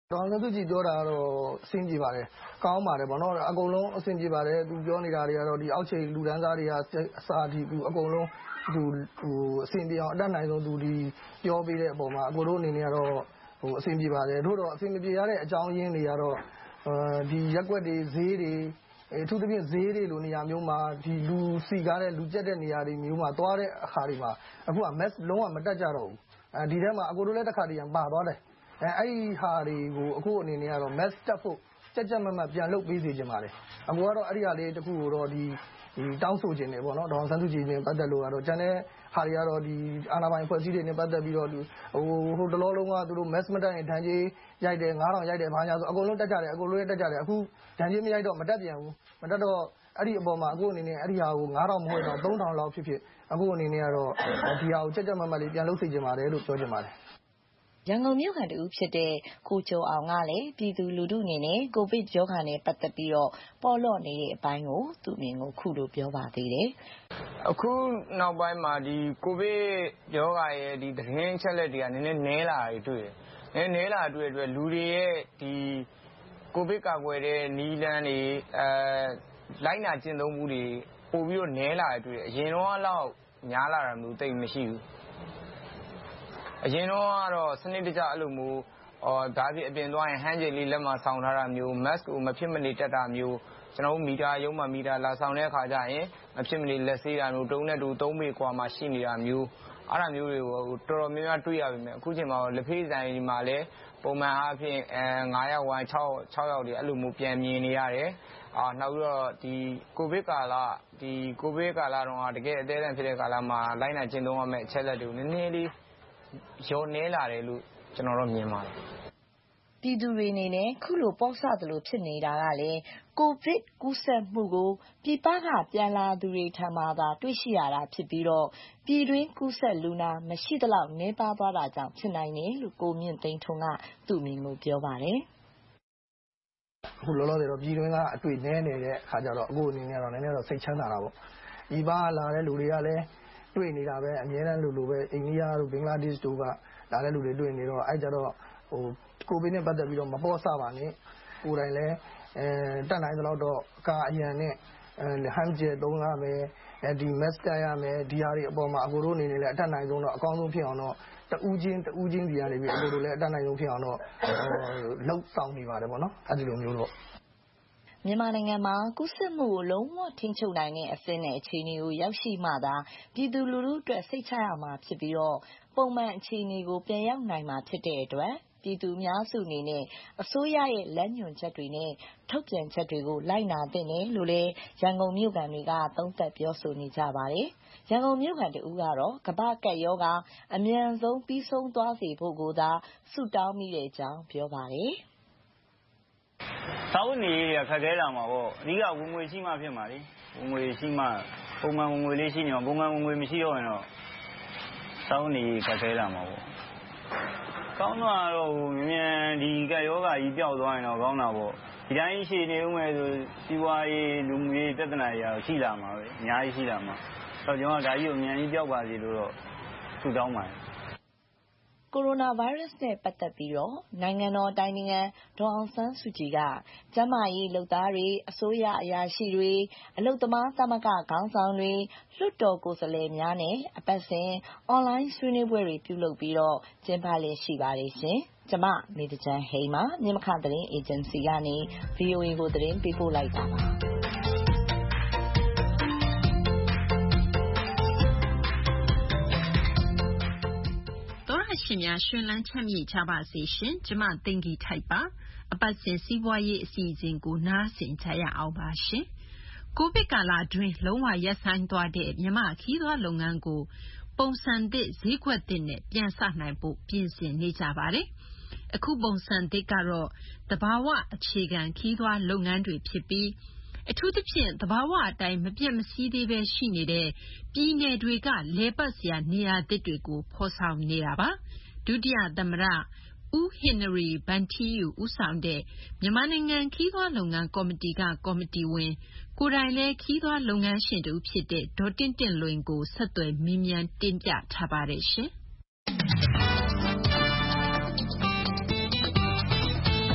W: ဒေါ်အောင်ဆန်းစုကြည်ပြောတာကတော့အဆင်ပြေပါတယ်။ကောင်းပါတယ်ပေါ့နော်။အကုန်လုံးအဆင်ပြေပါတယ်။သူပြောနေတာတွေကတော့ဒီအောက်ခြေလူတန်းစားတွေကအစဒီသူအကုန်လုံးသူအဆင်ပြေအောင်အတတ်နိုင်ဆုံးသူဒီပြောပေးတဲ့အပေါ်မှာအကိုတို့အနေနဲ့ကတော့အဆင်ပြေပါတယ်။ထို့တော့အဆင်မပြေရတဲ့အကြောင်းရင်းတွေကတော့ဒီရက်ကွက်တွေဈေးတွေအထူးသဖြင့်ဈေးတွေလိုနေရာမျိုးမှာဒီလူစီကားတဲ့လူကျက်တဲ့နေရာတွေမျိုးမှာသွားတဲ့အခါတွေမှာအခုက mask လုံးဝမတက်ကြတော့ဘူး။ဒီထဲမှာအကိုတို့လည်းတစ်ခါတည်းပါသွားတယ်။အဲ့ဒီဟာတွေကိုအခုအနေနဲ့ကတော့ mask တက်ဖို့ကြက်မတ်ပြန်လုပ်ပေးစေချင်ပါတယ်။အကိုကတော့အဲ့ဒီဟာလေးတစ်ခုကိုတော့ဒီတောင်းဆိုခြင်းနဲ့ပေါ့နော်ဒေါ်အောင်ဆန်းစုကြည်နဲ့ပတ်သက်လို့ကတော့ကျန်တဲ့ဟာတွေကတော့ဒီအာဏာပိုင်ဖွဲ့စည်းတွေနဲ့ပတ်သက်ပြီးတော့ဟိုတလောလုံးကသူတို့ mask မတက်ရင်ဒဏ်ကြေးရိုက်တယ်9000ရိုက်တယ်ဘာညာဆိုအကုန်လုံးတက်ကြတယ်အကုန်လုံးတက်ကြတယ်အခုဒဏ်ကြေးမရိုက်တော့မတက်ပြန်ဘူးမတက်တော့အဲ့ဒီအပေါ်မှာအခုအနေနဲ့အဲ့ဒီဟာကို9000မဟုတ်တော့3000လောက်ဖြစ်အခုအနေနဲ့ကတော့ဒီဟာကိုကြက်မတ်လေးပြန်လုပ်စေချင်ပါတယ်လို့ပြောချင်ပါတယ်
V: ရန်ကုန်မြို့ခံတူဖြစ်တဲ့ကိုကျော်အောင်ကလည်းပြည်သူလူထုအနေနဲ့ကိုဗစ်ရောဂါနဲ့ပတ်သက်ပြီးတော့ပေါ်လော့နေတဲ့အပိုင်းကိုသူ့အမြင်ကိုခုလိုပြောပါသေးတယ်
X: ။အခုနောက်ပိုင်းမှာဒီကိုဗစ်ရောဂါရဲ့ဒီသတင်းအချက်အလက်တွေကနည်းနည်းနည်းလာတွေ့တယ်။နည်းလာတွေ့တဲ့အတွက်လူတွေရဲ့ဒီကိုဗစ်ကာကွယ်တဲ့နည်းလမ်းတွေလိုက်နာကျင့်သုံးမှုတွေပို့ပြီးတော့နည်းလာတွေ့တယ်။အရင်တော့လောက်များလာတာမျိုးတိတ်မရှိဘူး။အရင်တော့ကတော့စနစ်တကျအဲ့လိုမျိုးဒါပြအပြင်သွားရင်ဟန်းဂျယ်လေးလက်မှာဆောင်းထားတာမျိုး mask ကိုမဖြစ်မနေတက်တာမျိုးကျွန်တော်တို့မီတာရုံးမှာမီတာလာဆောင်တဲ့အခါကျရင်မဖြစ်မနေလက်ဆေးတာမျိုးတုံးနဲ့တူ3ပေကွာမှာရှိနေတာမျိုးအဲ့ဒါမျိုးတွေကိုတော်တော်များများတွေ့ရပြီမယ်အခုချိန်မှာလက်ဖေးဆိုင်ဒီမှာလည်းပုံမှန်အားဖြင့်9ယောက်ဝိုင်း6ယောက်တွေအဲ့လိုမျိုးပြန်မြင်နေရတယ်နောက်ပြီးတော့ဒီကိုဗစ်ကာလတော့တကယ်အသေးအံဖြစ်တဲ့ကာလမှာလိုက်နိုင်ကျင့်သုံးရမယ့်အချက်လက်တွေကိုနည်းနည်းလေးရောနေလာတယ်လို့ကျွန်တော်တို့မြင်ပါတယ်
V: ပြည်သူတွေအနေနဲ့ခုလိုပေါ့ဆသလိုဖြစ်နေတာကလည်းကိုဗစ်ကူးစက်မှုကိုပြည်ပကပြန်လာသူတွေထံမှာသာတွေ့ရှိရတာဖြစ်ပြီးတော့ပြည်တွင်းကူးစက်လူနာမရှိသလောက်နှဲပါသွားတာကြောင့်ဖြစ်နိုင်တယ်လို့ကိုမြင့်သိန်းထွန်းကသူ့အမြင်ကိုပြောပါတယ်
W: အခုလောလောဆယ်တော့ပြည်တွင်းကအတွေ့နည်းနေတဲ့အခါကျတော့အခုအနေနဲ့တော့နည်းနည်းတော့စိတ်ချမ်းသာတာပေါ့ဒီပါလာတဲ့လူတွေကလည်းတွေ့နေတာပဲအများအားလို့ပဲအိန္ဒိယတို့ဘင်္ဂလားဒေ့ရှ်တို့ကလာတဲ့လူတွေတွေ့နေတော့အဲ့ကြတော့ကိုဗစ်နဲ့ပတ်သက်ပြီးတော့မပေါ့ဆပါနဲ့ကိုယ်တိုင်လည်းတက်နိုင်သလောက်တော့အကာအရန်နဲ့ဟန်ဂျယ်သုံးရမယ်ဒီ mask ရမယ်ဒီဟာတွေအပေါ်မှာအကိုတို့အနေနဲ့လည်းအတတ်နိုင်ဆုံးတော့အကောင်းဆုံးဖြစ်အောင်တော့တူးချင်းစီကနေပြီးအကိုတို့လည်းအတတ်နိုင်ဆုံးဖြစ်အောင်တော့လှုပ်ဆောင်နေပါတယ်ပေါ့နော်အဲ့ဒီလိုမျိုးတော့
V: မြန်မာနိုင်ငံမှာကူးစက်မှုကိုလုံးဝထိန်းချုပ်နိုင်တဲ့အဆင့်နဲ့အခြေအနေကိုရောက်ရှိမှသာပြည်သူလူထုအတွက်စိတ်ချရမှာဖြစ်ပြီးတော့ပုံမှန်အခြေအနေကိုပြန်ရောက်နိုင်မှာဖြစ်တဲ့အတွက်ပြည်သူများစုအနေနဲ့အစိုးရရဲ့လမ်းညွှန်ချက်တွေနဲ့ထုတ်ပြန်ချက်တွေကိုလိုက်နာသင့်တယ်လို့လည်းရန်ကုန်မြို့ခံတွေကသုံးသပ်ပြောဆိုနေကြပါတယ်။ရန်ကုန်မြို့ခံတဦးကတော့ကမ္ဘာ့ကပ်ရောဂါအမြန်ဆုံးပြီးဆုံးသွားစေဖို့ကိုသာဆုတောင်းမိတဲ့အကြောင်းပြောပါတယ်။
X: စာဝတ်နေရေးခက်ခဲလာမှာပေါ့အဓိကဝင်ငွေရှိမှဖြစ်မှာလေဝင်ငွေရှိမှပုံမှန်ဝင်ငွေလေးရှိနေမှာပုံမှန်ဝင်ငွေမရှိတော့ရင်တော့စာဝတ်နေရေးခက်ခဲလာမှာပေါ့ကောင်းတော့မြန်ဒီကယောဂါကြီးပျောက်သွားရင်တော့ကောင်းတာပေါ့ဒီတိုင်းရှိနေဦးမယ်ဆိုစီးပွားရေးလူမှုရေးပြဿနာတွေရှိလာမှာပဲအများကြီးရှိလာမှာတော့ကျွန်တော်ဒါကြီးကိုမြန်ကြီးပျောက်ပါစေလို့တော့ဆုတောင်းပါတယ်
V: ကိုရိုနာဗိုင်းရပ်စ်နဲ့ပတ်သက်ပြီးတော့နိုင်ငံတော်တိုင်ပင်ခံဒေါ်အောင်ဆန်းစုကြည်ကကျန်းမာရေးလုပ်သားတွေအစိုးရအရာရှိတွေအလုပ်သမားသမဂ္ဂခေါင်းဆောင်တွေလွှတ်တော်ကိုယ်စားလှယ်များနဲ့အပတ်စဉ်အွန်လိုင်းဆွေးနွေးပွဲတွေပြုလုပ်ပြီးတော့ကျင်းပလည်ရှိပါတယ်ရှင်။ကျမမေတ္တာဟိန်းမှာမြမခသတင်းအေဂျင်စီကနေ VOA ကိုသတင်းပေးပို့လိုက်တာပါ။
A: ရှင်များရှင်လန်းချမ်းမြေ့ကြပါစေရှင်ကျမသိင်္ဂီထိုက်ပါအပတ်စဉ်စီးပွားရေးအစီအစဉ်ကိုနားဆင်ကြရအောင်ပါရှင်ကိုဗစ်ကာလအတွင်းလုံးဝရပ်ဆိုင်းသွားတဲ့မြန်မာခီးသွွားလုပ်ငန်းကိုပုံစံသစ်ဈေးကွက်သစ်နဲ့ပြန်ဆနိုင်ဖို့ပြင်ဆင်နေကြပါတယ်အခုပုံစံသစ်ကတော့သဘာဝအခြေခံခီးသွွားလုပ်ငန်းတွေဖြစ်ပြီးအထူးသဖြင့်သဘာဝအတိုင်းမပြတ်မစည်းသေးပဲရှိနေတဲ့ပြည်နယ်တွေကလဲပတ်စရာနေရာသစ်တွေကိုဖော်ဆောင်နေတာပါဒုတိယသမ္မတဦးဟင်နရီဗန်ထီယူဦးဆောင်တဲ့မြန်မာနိုင်ငံခီးသွွားလုပ်ငန်းကော်မတီကကော်မတီဝင်ကိုယ်တိုင်လည်းခီးသွွားလုပ်ငန်းရှင်တူဖြစ်တဲ့ဒေါ်တင့်တင့်လွင်ကိုဆက်သွယ်မေးမြန်းတင်ပြထားပါတယ်ရှင်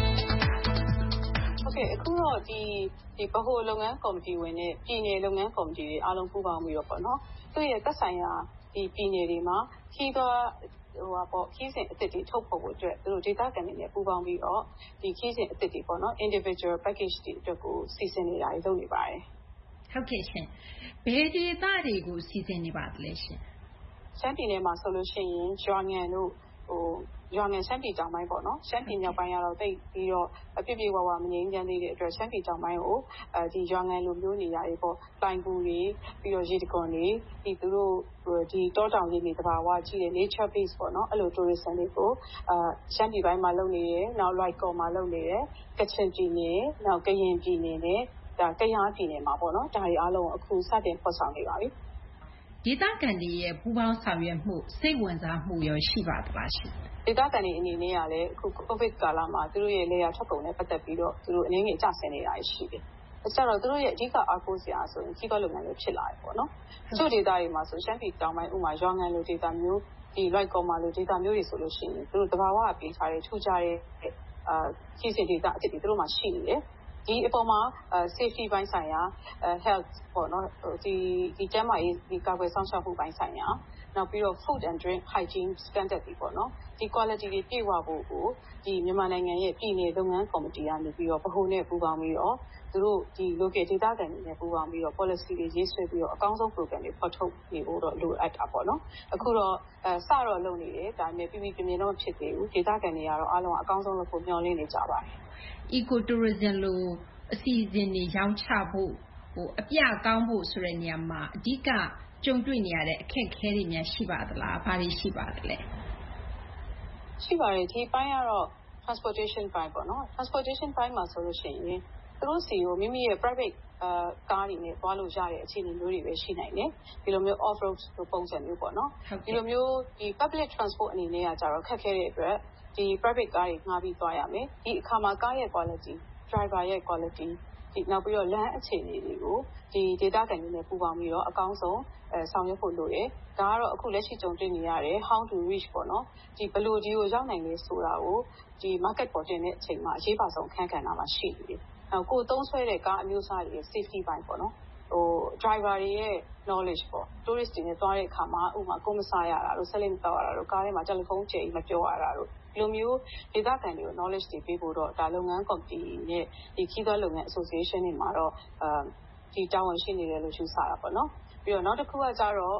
B: အခုတော့ဒီဗဟိုလုပ်ငန်းကော်မတီဝင်နဲ့ပြည်နယ်လုပ်ငန်းကော်မတီတွေအားလုံးပူးပေါင်းပြီးတော့ပေါ့နော်သူ့ရဲ့သက်ဆိုင်ရာဒီပြည်နယ်တွေမှာခီးစဉ်အသစ်တွေထုတ်ဖို့အတွက်သူတို့ဒေသခံတွေနဲ့ပူးပေါင်းပြီးတော့ဒီခီးစဉ်အသစ်တွေပေါ့နော် individual package တွေအတွက်ကိုစီစဉ်နေတာတွေလုပ်နေပါတယ်
A: ဟုတ်ကဲ့ရှင်ဘယ်ဒေသတွေကိုစီစဉ်နေပါသလဲရှင်
B: ရှမ်းပြည်နယ်မှာဆိုလို့ရှိရင်ရွာငံတို့ရွာငံရှမ်းပြည်တောင်ပိုင်းပေါ့နော်ရှမ်းပြည်မြောက်ပိုင်းကတော့တိတ်ပြီးတော့ပြည့်ဝမငြိမ်းချမ်းသေးတဲ့အတွက်ရှမ်းပြည်တောင်ပိုင်းကိုဒီရွာငံလိုမျိုးနေရာတွေပေါ့တိုင်ပူတွေပြီးတော့ရေတံခွန်တွေဒီသူတို့ဒီတောတောင်ရေမြေသဘာဝကြီးတဲ့ nature base ပေါ့နော်အဲ့လို tourism တွေကိုရှမ်းပြည်ပိုင်းမှာလုပ်နေတယ်နောက် လွိုင်ကော်မှာလုပ်နေတယ်ကချင်ပြည်နယ်နောက်ကရင်ပြည်နယ်နဲ့ဒါကယားပြည်နယ်မှာပေါ့နော်ဒါတွေအားလုံးအခုစတင်ဖော်ဆောင်နေပါပြီ
A: ဒေသခံတွေရဲ့ပူးပေါင်းဆောင်ရွက်မှုစိတ်ဝင်စားမှုရောရှိပါသလားရှင်
B: ဒေသခံတွေအနေနဲ့ကလည်းအခု COVID ကာလမှာသူတို့ရဲ့လေယာထွက်ကုန်နဲ့ပတ်သက်ပြီးတော့သူတို့အနေငယ်ကျဆင်းနေတာရှိတယ်။အဲကြတော့သူတို့ရဲ့အဓိကအားကိုးစရာဆိုရင်ခီးသွွားလုပ်ငန်းတွေဖြစ်လာတယ်ပေါ့နော်။တချို့ဒေသတွေမှာဆိုရှမ်းပြည်တောင်ပိုင်းဥမာရွာငံလိုဒေသမျိုးဒီလွိုက်ကော်မာလိုဒေသမျိုးတွေဆိုလို့ရှိရင်သူတို့တဘာဝအပေးထားတဲ့ထူးခြားတဲ့ခီးစဉ်ဒေသအစ်စ်တွေသူတို့မှာရှိနေတယ်။ဒီအပေါ်မှာsafety ဘိုင်းဆိုင်ရာhealth ပေါ့နော်ဒီကျန်းမာရေးဒီကာကွယ်ဆောင်ရှောက်မှုဘိုင်းဆိုင်ရာနောက်ပြီးတော့ food and drink hygiene standard တွေပေါ့နော်ဒီ quality တွေပြည့်ဝဖို့ကိုဒီမြန်မာနိုင်ငံရဲ့ပြည်နယ်လုပ်ငန်းကော်မတီကနေပြီးတော့ဗဟိုနဲ့ပူးပေါင်းပြီးတော့သူတို့ဒီ local ဒေသခံတွေနဲ့ပူးပေါင်းပြီးတော့ policy တွေရေးဆွဲပြီးတော့အကောင်းဆုံး program တွေဖော်ထုတ်နေဖို့တော့လိုအပ်တာပေါ့နော်အခုတော့စတော့လုပ်နေတယ်ဒါပေမဲ့ပြည်ပြည်တော့ဖြစ်သေးဘူးဒေသခံတွေကတော့အားလုံးအကောင်းဆုံးလုပ်ဖို့မျှော်လင့်နေကြပါတယ်
A: eco tourism လို့အစီအစဉ်တွေရောင်းချဖို့အပြကောင်းဖို့ဆိုတဲ့နေရာမှာအဓိကကြုံတွေ့နေရတဲ့အခက်အခဲတွေများရှိပါသလားဘာတွေရှိပါသလဲ
B: ရှိပါတယ်ဒီပိုင်းကတော့ transportation ပိုင်းပေါ့နော် transportation ပိုင်းမှာဆိုလို့ရှိရင်သူတို့စီကိုမိမိရဲ့ private ကားတွေနဲ့သွားလို့ရတဲ့အခြေအနေမျိုးတွေပဲရှိနိုင်တယ်ဒီလိုမျိုး off road ပုံစံမျိုးပေါ့နော်ဒီလိုမျိုးဒီ public transport အနေနဲ့ကကြတော့ခက်ခဲတဲ့အတွက်ဒီ private ကားတွေငှားပြီးသွားရမယ်ဒီအခါမှာကားရဲ့ quality driver ရဲ့ quality ဒီနောက်ပြီးတော့လမ်းအခြေအနေတွေကိုဒီဒေတာကန်တွေနဲ့ပူးပေါင်းပြီးတော့အကောင်းဆုံးဆောင်ရွက်ဖို့လိုတယ်ဒါကတော့အခုလက်ရှိကြုံတွေ့နေရတယ် how to reach ပေါ့နော်ဒီဘယ်လိုဒီကိုရောက်နိုင်လဲဆိုတာကိုဒီ market ပေါ်တင်တဲ့အချိန်မှာအရေးပါဆုံးအခန်းကဏ္ဍမှာရှိနေတယ်နောက်ကိုသုံးဆွဲတဲ့ကားအမျိုးအစားတွေရဲ့ safety ပိုင်းပေါ့နော်driver တွေရဲ့ knowledge ပေါ့ tourist တွေနဲ့သွားတဲ့အခါမှာဥပမာကိုမစားရတာတို့ဆက်လက်မတောက်ရတာတို့ကားထဲမှာတယ်လီဖုန်းကျယ်မပြောရတာတို့ဒီလိုမျိုးဒေသခံတွေကို knowledge တွေပေးဖို့တော့ဒါလုပ်ငန်းကော်မတီနဲ့ဒီခီးသွွားလုပ်ငန်း association တွေမှာတော့ဒီတာဝန်ရှိနေတယ်လို့ယူဆတာပေါ့နော်ပြီးတော့နောက်တစ်ခုကကြတော့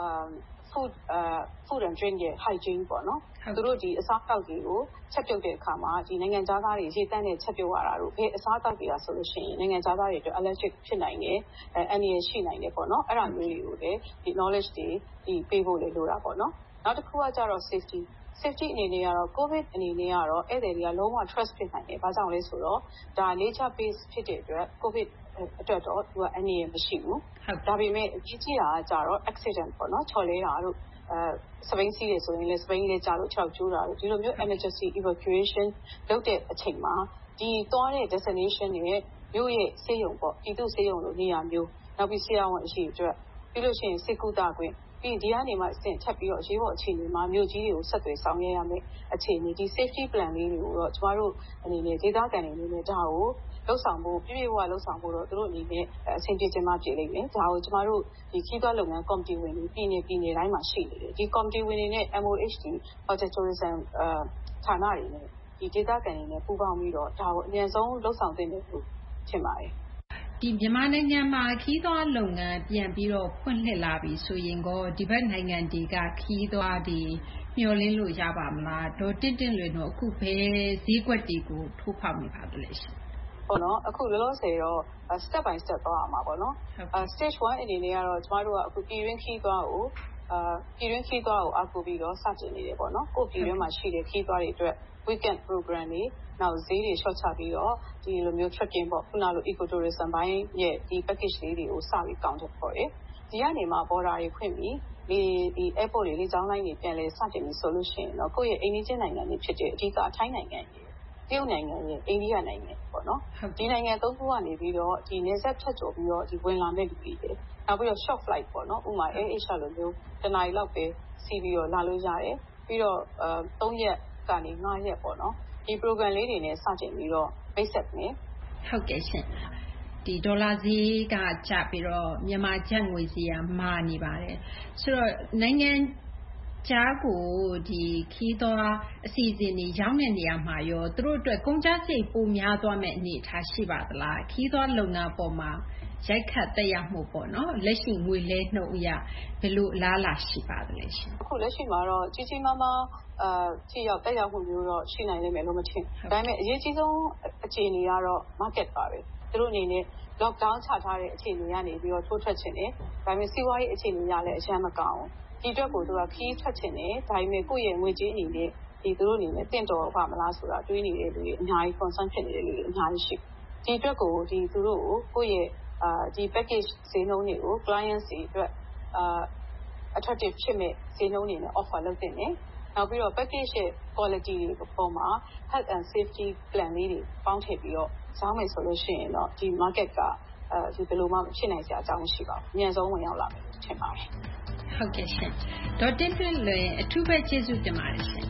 B: food and drink ရဲ့ hygiene ပေါ့နော်သူတို့ဒီအစားအသောက်တွေကိုချက်ပြုတ်တဲ့အခါမှာဒီနိုင်ငံသားတွေရေတန်းနဲ့ချက်ပြုတ်ရတာတို့ဘယ်အစားအသောက်တွေကဆိုလို့ရှိရင်နိုင်ငံသားတွေအတွက် allergic ဖြစ်နိုင်တယ်အန္တရာယ်ရှိနိုင်တယ်ပေါ့နော်အဲ့ဒါမျိုးတွေကိုလည်းဒီ knowledge တွေဒီပေးဖို့လည်းလိုတာပေါ့နော်နောက်တစ်ခုကကြတော့ safety အနေနဲ့ကတော့ COVID အနေနဲ့ကတော့ဧည့်သည်တွေကလုံးဝ trust ဖြစ်နိုင်တယ်။ဘာကြောင့်လဲဆိုတော့ဒါ nature base ဖြစ်တဲ့အတွက် COVID အတွက်တော့သူကအန္တရာယ်မရှိဘူး။ဒါပေမဲ့အကြီးကြီးတာကကြတော့ accident ပေါ့နော်ချော်လဲတာတို့စပိန်စီးတယ်ဆိုရင်လည်းစပိန်လေးကြာလို့ခြောက်ကျိုးတာတို့ဒီလိုမျိုး emergency evacuation လုပ်တဲ့အချိန်မှာဒီသွားတဲ့ destination ရဲ့မြို့ရဲ့ဆေးရုံပေါ့ပြည်သူ့ဆေးရုံလိုနေရာမျိုးနောက်ပြီးဆရာဝန်အရှိအတွက်ပြီးလို့ရှိရင်စေကူတာခွင့်ပြီးဒီကနေမှအဆင့်ထပ်ပြီးတော့အရေးပေါ်အခြေအနေမှာမြို့ကြီးတွေကိုဆက်သွယ်ဆောင်ရွက်ရမယ်အခြေအနေဒီ safety plan လေးတွေကိုတော့ကျမတို့အနေနဲ့ဒေသခံတွေအနေနဲ့ဒါကိုလှုပ်ဆောင်ဖို့ပြည့်ပြည့်ဝဝလှုပ်ဆောင်ဖို့တော့သူတို့အနေနဲ့အဆင်ပြေချင်မှပြေလိမ့်မယ်ဒါကိုကျမတို့ဒီခီးသွွားလုပ်ငန်းကော်မတီဝင်တွေပြည်နယ်တိုင်းမှာရှိနေတယ်ဒီကော်မတီဝင်တွေနဲ့ MOHD Hotel Tourism ဌာနတွေနဲ့ဒီဒေသခံတွေနဲ့ပူးပေါင်းပြီးတော့ဒါကိုအမြန်ဆုံးလှုပ်ဆောင်သင့်တယ်လို့ထင်ပါတယ်
A: ဒီမြန်မာနိုင်ငံမှာခီးသွွားလုပ်ငန်းပြန်ပြီးတော့ဖွင့်လှစ်လာပြီဆိုရင်ကောဒီဘက်နိုင်ငံတွေကခီးသွွားတွေမျှော်လင့်လို့ရပါမလားဒေါ်တင့်လွင်တို့အခုဘယ်ဈေးကွက်တွေကိုထိုးဖောက်နေပါသလဲရှင်
B: ပေါ့နော်အခုလောလောဆယ်တော့ step by step သွားရမှာပေါ့နော် stage 1အနေနဲ့ကတော့ကျမတို့ကအခုပြည်တွင်းခီးသွွားကိုအားကိုးပြီးတော့စတင်နေတယ်ပေါ့နော်ကိုပြည်တွင်းမှာရှိတဲ့ခီးသွွားတွေအတွက် weekend program တွေနောက်ဈေးတွေလျှော့ချပြီးတော့ဒီလိုမျိုး trekking ပေါ့ခုနလို eco tourism ဘိုင်းရဲ့ဒီ package လေးတွေကိုစပြီးကောင်းတယ်ပေါ့လေဒီကနေမှ border တွေဖွင့်ပြီးဒီ airport တွေလေကြောင်းလိုင်းတွေပြန်လဲစတင်ပြီးဆိုလို့ရှိရင်တော့ကိုယ့်ရဲ့အိမ်နီးချင်းနိုင်ငံတွေဖြစ်တဲ့အဓိကထိုင်းနိုင်ငံတွေတရုတ်နိုင်ငံရဲ့အိန္ဒိယနိုင်ငံပေါ့နော်ဒီနိုင်ငံသုံးခုကနေပြီးတော့ဒီနယ်စပ်ဖြတ်ကျော်ပြီးတော့ဒီဝင်လာမဲ့လူတွေတယ်နောက်ပြီးတော့ short flight ပေါ့နော်ဥပမာ Air Asia လိုမျိုးတနားရီလောက်ပဲစီးပြီးတော့လာလို့ရတယ်ပြီးတော့3ရက်ကနေ5ရက်ပေါ့နော်ဒီ program လေးတွေနဲ့စတင်ပြီးတော့မိတ်ဆက်မယ်
A: ဟုတ်ကဲ့ရှင်ဒီဒေါ်လာဈေးကကျပြီးတော့မြန်မာကျပ်ငွေဈေးကမာနေပါတယ်ဆိုတော့နိုင်ငံခြားကိုဒီခီးသွားအစီအစဉ်တွေရောင်းတဲ့နေရာမှာရောသူတို့အတွက်ကုန်ကျစရိတ်ပိုများသွားမဲ့အနေအထားရှိပါသလားခီးသွားလုပ်ငန်းပေါ်မှာရိုက်ခတ်တက်ရောက်မှုပေါ့နော်လက်ရှိငွေလဲနှုန်းအရဘယ်လိုအလားအလာရှိပါသလဲရှင်
B: အခုလက်ရှိမှာတော့ကြီးကြီးမားမားထိရောက်တက်ရောက်မှုမျိုးတော့ရှိနိုင်လိမ့်မယ်လို့မထင်ဒါပေမဲ့အရေးကြီးဆုံးအခြေအနေကတော့ market ပါပဲသူတို့အနေနဲ့ lockdown ချထားတဲ့အခြေအနေကနေပြီးတော့ထိုးထွက်ခြင်းတယ်ဒါပေမဲ့စီးပွားရေးအခြေအနေကလည်းအရှမ်းမကောင်းဒီအတွက်ကိုသူကခီးထွက်ခြင်းတယ်ဒါပေမဲ့ကိုယ့်ရဲ့ငွေကြေးအနေနဲ့ဒီသူတို့အနေနဲ့တင့်တော်ပါမလားဆိုတာတွေးနေတဲ့လူတွေအများကြီး concern ဖြစ်နေတဲ့လူတွေအများကြီးရှိဒီအတွက်ကိုဒီသူတို့ကိုယ့်ရဲ့ဒီ package ဈေးနှုန်းတွေကို clients တွေအတွက်attractive ဖြစ်မဲ့ဈေးနှုန်းတွေနဲ့ offer လုပ်တင်တယ်နောက်ပြီးတော့ package ရဲ့ quality တွေပေါ်မှာ health and safety plan လေးတွေပေါင်းထည့်ပြီးတော့စောင်းမယ်ဆိုလို့ရှိရင်တော့ဒီ market ကဒီဘယ်လိုမှဖြစ်နိုင်စရာအကြောင်းမရှိပါဘူးအများဆုံးဝင်ရောက်လာမယ်ထင်ပါတယ်
A: ဟုတ်ကဲ့ရှင်ဒေါ်တင်ထွန်းလွင်အထူးပဲကျေးဇူးတင်ပါတယ်ရှင်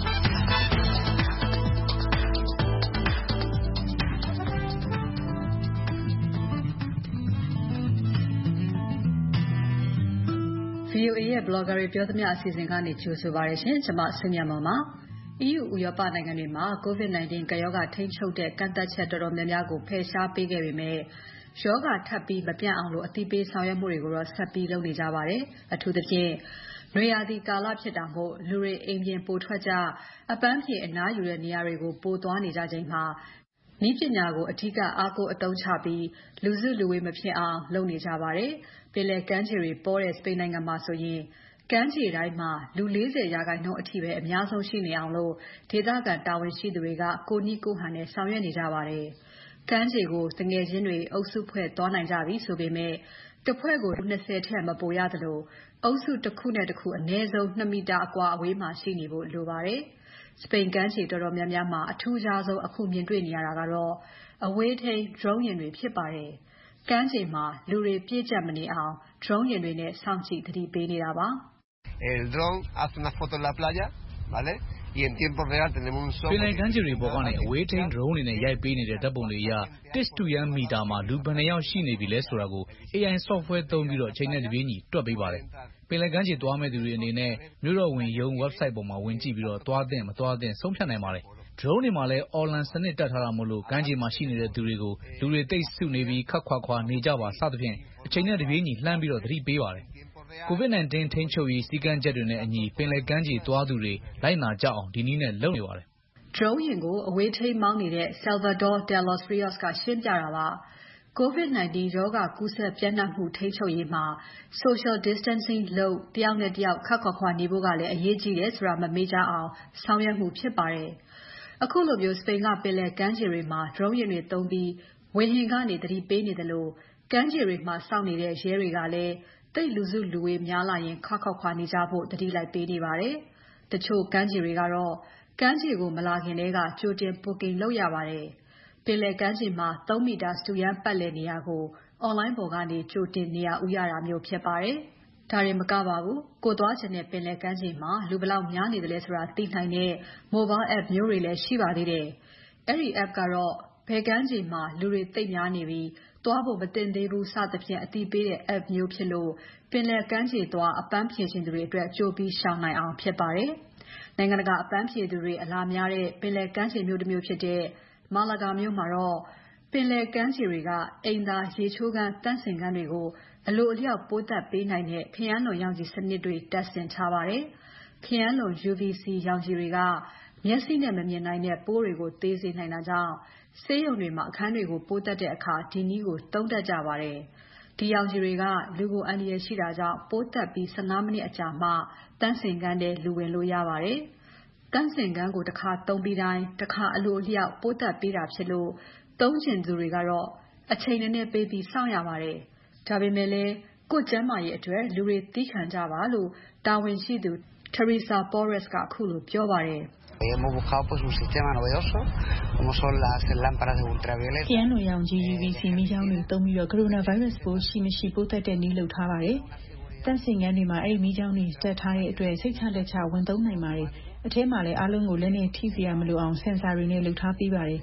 C: VOA ရဲ့ blogger တွေပြောသမျှအစီအစဉ်ကနေကြိုဆိုပါရရှင်ကျွန်မဆွေမြတ်မောင်ပါ EU ဥရောပနိုင်ငံတွေမှာ COVID-19 ကပ်ရောဂါထိန်းချုပ်တဲ့ကန့်သတ်ချက်တော်တော်များများကိုဖယ်ရှားပေးခဲ့ပေမဲ့ရောဂါထပ်ပြီးမပြန့်အောင်လို့အသိပေးဆောင်ရွက်မှုတွေကိုတော့ဆက်ပြီးလုပ်နေကြပါတယ်အထူးသဖြင့်နွေရာသီကာလဖြစ်တာမို့လူတွေအိမ်ပြင်ပိုထွက်ကြအပန်းဖြေအနားယူတဲ့နေရာတွေကိုပိုသွားနေကြချိန်မှာနည်းပညာကိုအထူးအားကိုးအသုံးချပြီးလူစုလူဝေးမဖြစ်အောင်လုပ်နေကြပါတယ်ပင်လယ်ကမ်းခြေတွေပေါ်တဲ့စပိန်နိုင်ငံမှာဆိုရင်ကမ်းခြေတိုင်းမှာလူ 40% အထိပဲအများဆုံးရှိနေအောင်လို့ဒေသခံတာဝန်ရှိသူတွေကကိုနည်းကိုဟန်နဲ့ဆောင်ရွက်နေကြပါတယ်ကမ်းခြေကိုတငယ်ချင်းတွေအုပ်စုဖွဲ့သွားနိုင်ကြပြီဆိုပေမဲ့တစ်ဖွဲ့ကို20ထက်မပိုရသလိုအုပ်စုတစ်ခုနဲ့တစ်ခုအနည်းဆုံး2မီတာအကွာအဝေးမှာရှိနေဖို့လိုပါတယ်စပိန်ကမ်းခြေတော်တော်များများမှာအထူးခြားဆုံးအခုမြင်တွေ့နေရတာကတော့အဝေးထိန်း drone ယာဉ်တွေဖြစ်ပါတယ်ကမ်းခြေမှာလူတွေပြည့်ကျပ်မနေအောင် drone ယာဉ်တွေနဲ့စောင့်ကြည့်သတိပေးနေတာပါ
D: El drone hace una foto en la playa, ¿vale? Y en tiempo real tenemos un software
E: ပင်လယ်ကမ်းခြေတွေပေါ်ကနေအဝေးထိန်း drone တွေနဲ့ရိုက်ပေးနေတဲ့ဓာတ်ပုံတွေအရတစ်စတူယန်မီတာမှာလူဘယ်နှယောက်ရှိနေပြီလဲဆိုတာကို AI software သုံးပြီးတော့အချိန်နဲ့တပြေးညီတွက်ပေးပါတယ်ပင်လယ်ကမ်းခြေသွားမဲ့သူတွေအနေနဲ့မြို့တော်ဝင်ရုံး website ပေါ်မှာဝင်ကြည့်ပြီးတော့သွားတဲ့မသွားတဲ့ဆုံးဖြတ်နိုင်ပါတယ် drone တွေမှာလည်း online စနစ်တက်ထားတာမို့လို့ကမ်းခြေမှာရှိနေတဲ့သူတွေကိုလူတွေတိတ်စုနေပြီးခက်ခွာနေကြပါစသဖြင့်အချိန်နဲ့တပြေးညီလှမ်းပြီးတော့သတိပေးပါတယ်COVID-19 ထိန်းချုပ်ရေးစည်းကမ်းချက်တွေနဲ့အညီပင်လယ်ကမ်းခြေသွားသူတွေလိုက်နာကြအောင်ဒီနည်းနဲ့လုပ်နေပါတယ်
C: drone ယာဉ်ကိုအဝေးထိန်းမောင်းနေတဲ့ Salvador de los Rios ကရှင်းပြတာပါ COVID-19 ရောဂါကူးစက်ပြန့်နှံ့မှုထိန်းချုပ်ရေးမှာ social distancing လုပ်တယောက်နဲ့တယောက်ခက်ခွာနေဖို့ကလည်းအရေးကြီးတယ်ဆိုတာမမေ့ကြအောင်ဆောင်ရွက်မှုဖြစ်ပါတယ်အခုလိုမျိုးစပိန်ကပင်လယ်ကမ်းခြေတွေမှာ drone ယာဉ်တွေသုံးပြီးဝေဟင်ကနေသတိပေးနေတယ်လို့ကမ်းခြေတွေမှာစောင့်နေတဲ့ရဲတွေကလည်းတိတ်လူစုလူဝေးများလာရင်ခက်ခွာနေကြဖို့တတိလိုက်ပေးနေပါတယ်။တချို့ကမ်းခြေတွေကတော့ကမ်းခြေကိုမလာခင်တည်းကကြိုတင် booking လုပ်ရပါတယ်။ပင်လယ်ကမ်းခြေမှာ3မီတာစတူယန်ပတ်လည်နေရာကို online ပေါ်ကနေကြိုတင်နေရာဥရတာမျိုးဖြစ်ပါတယ်။ဒါရင်မကပါဘူး။ကိုသွားချင်တဲ့ပင်လယ်ကမ်းခြေမှာလူဘလောက်များနေတယ်လဲဆိုတာသိနိုင်တဲ့ mobile app မျိုးတွေလည်းရှိပါသေးတယ်။အဲ့ဒီ app ကတော့ဘယ်ကမ်းခြေမှာလူတွေသိပ်များနေပြီးသွားဖို့မတင်သေးဘူးစသဖြင့်အသိပေးတဲ့ app မျိုးဖြစ်လို့ပင်လယ်ကမ်းခြေသွားအပန်းဖြေခြင်းသူတွေအတွက်ကြိုပြီးရှောင်နိုင်အောင်ဖြစ်ပါတယ်။နိုင်ငံတကာအပန်းဖြေသူတွေအလားများတဲ့ပင်လယ်ကမ်းခြေမျိုးတစ်မျိုးဖြစ်တဲ့မာလာဂါမြို့မှာတော့ပင်လယ်ကမ်းခြေတွေကအိမ်သာရေချိုးခန်းတန့်စင်ခန်းတွေကိုအလိုအလျောက်ပိုးသတ်ပေးနိုင်တဲ့ခရမ်းလွန်ရောင်ခြည်စနစ်တွေတပ်ဆင်ထားပါတယ်။ခရမ်းလွန် UVC ရောင်ခြည်တွေကမျက်စိနဲ့မမြင်နိုင်တဲ့ပိုးတွေကိုသေးစေနိုင်တာကြောင့်ဆေးရုံတွေမှာအခန်းတွေကိုပိုးသတ်တဲ့အခါဒီနည်းကိုသုံးတတ်ကြပါတယ်။ဒီရောင်ခြည်တွေကလူကိုအန္တရာယ်ရှိတာကြောင့်ပိုးသတ်ပြီး15မိနစ်အကြာမှတန့်စင်ခန်းထဲလူဝင်လို့ရပါတယ်။တန့်စင်ခန်းကိုတစ်ခါသုံးပြီးတိုင်းတစ်ခါအလိုအလျောက်ပိုးသတ်ပေးတာဖြစ်လို့သုံးကျင်သူတွေကတော့အချိန်နည်းနည်းပေးပြီးစောင့်ရပါတယ်။ဒါပေမဲ့လည်းကိုယ်ကျန်းမာရေးအတွက်လူတွေသီးခံကြပါလို့တာဝန်ရှိသူ Teresa Porres ကအခုလိုပြောပါတယ်။
D: Hemos buscado pues un sistema novedoso como son las lámparas de ultravioleta
G: ခရမ်းလွန်ရောင်ခြည် UVC မီးချောင်းတွေသုံးပြီးတော့ coronavirus ပိုးရှိမရှိပိုးသတ်တဲ့နည်းလုပ်ထားပါတယ်။တန့်စင်ခန်းတွေမှာအဲ့ဒီမီးချောင်းတွေတက်ထားတဲ့အတွက်စိတ်ချလက်ချဝင်သုံးနိုင်ပါတယ်။အထဲမှာလည်းအားလုံးကိုလက်နဲ့ထိစရာမလိုအောင်ဆင်ဆာတွေနဲ့လုပ်ထားပေးပါတယ်။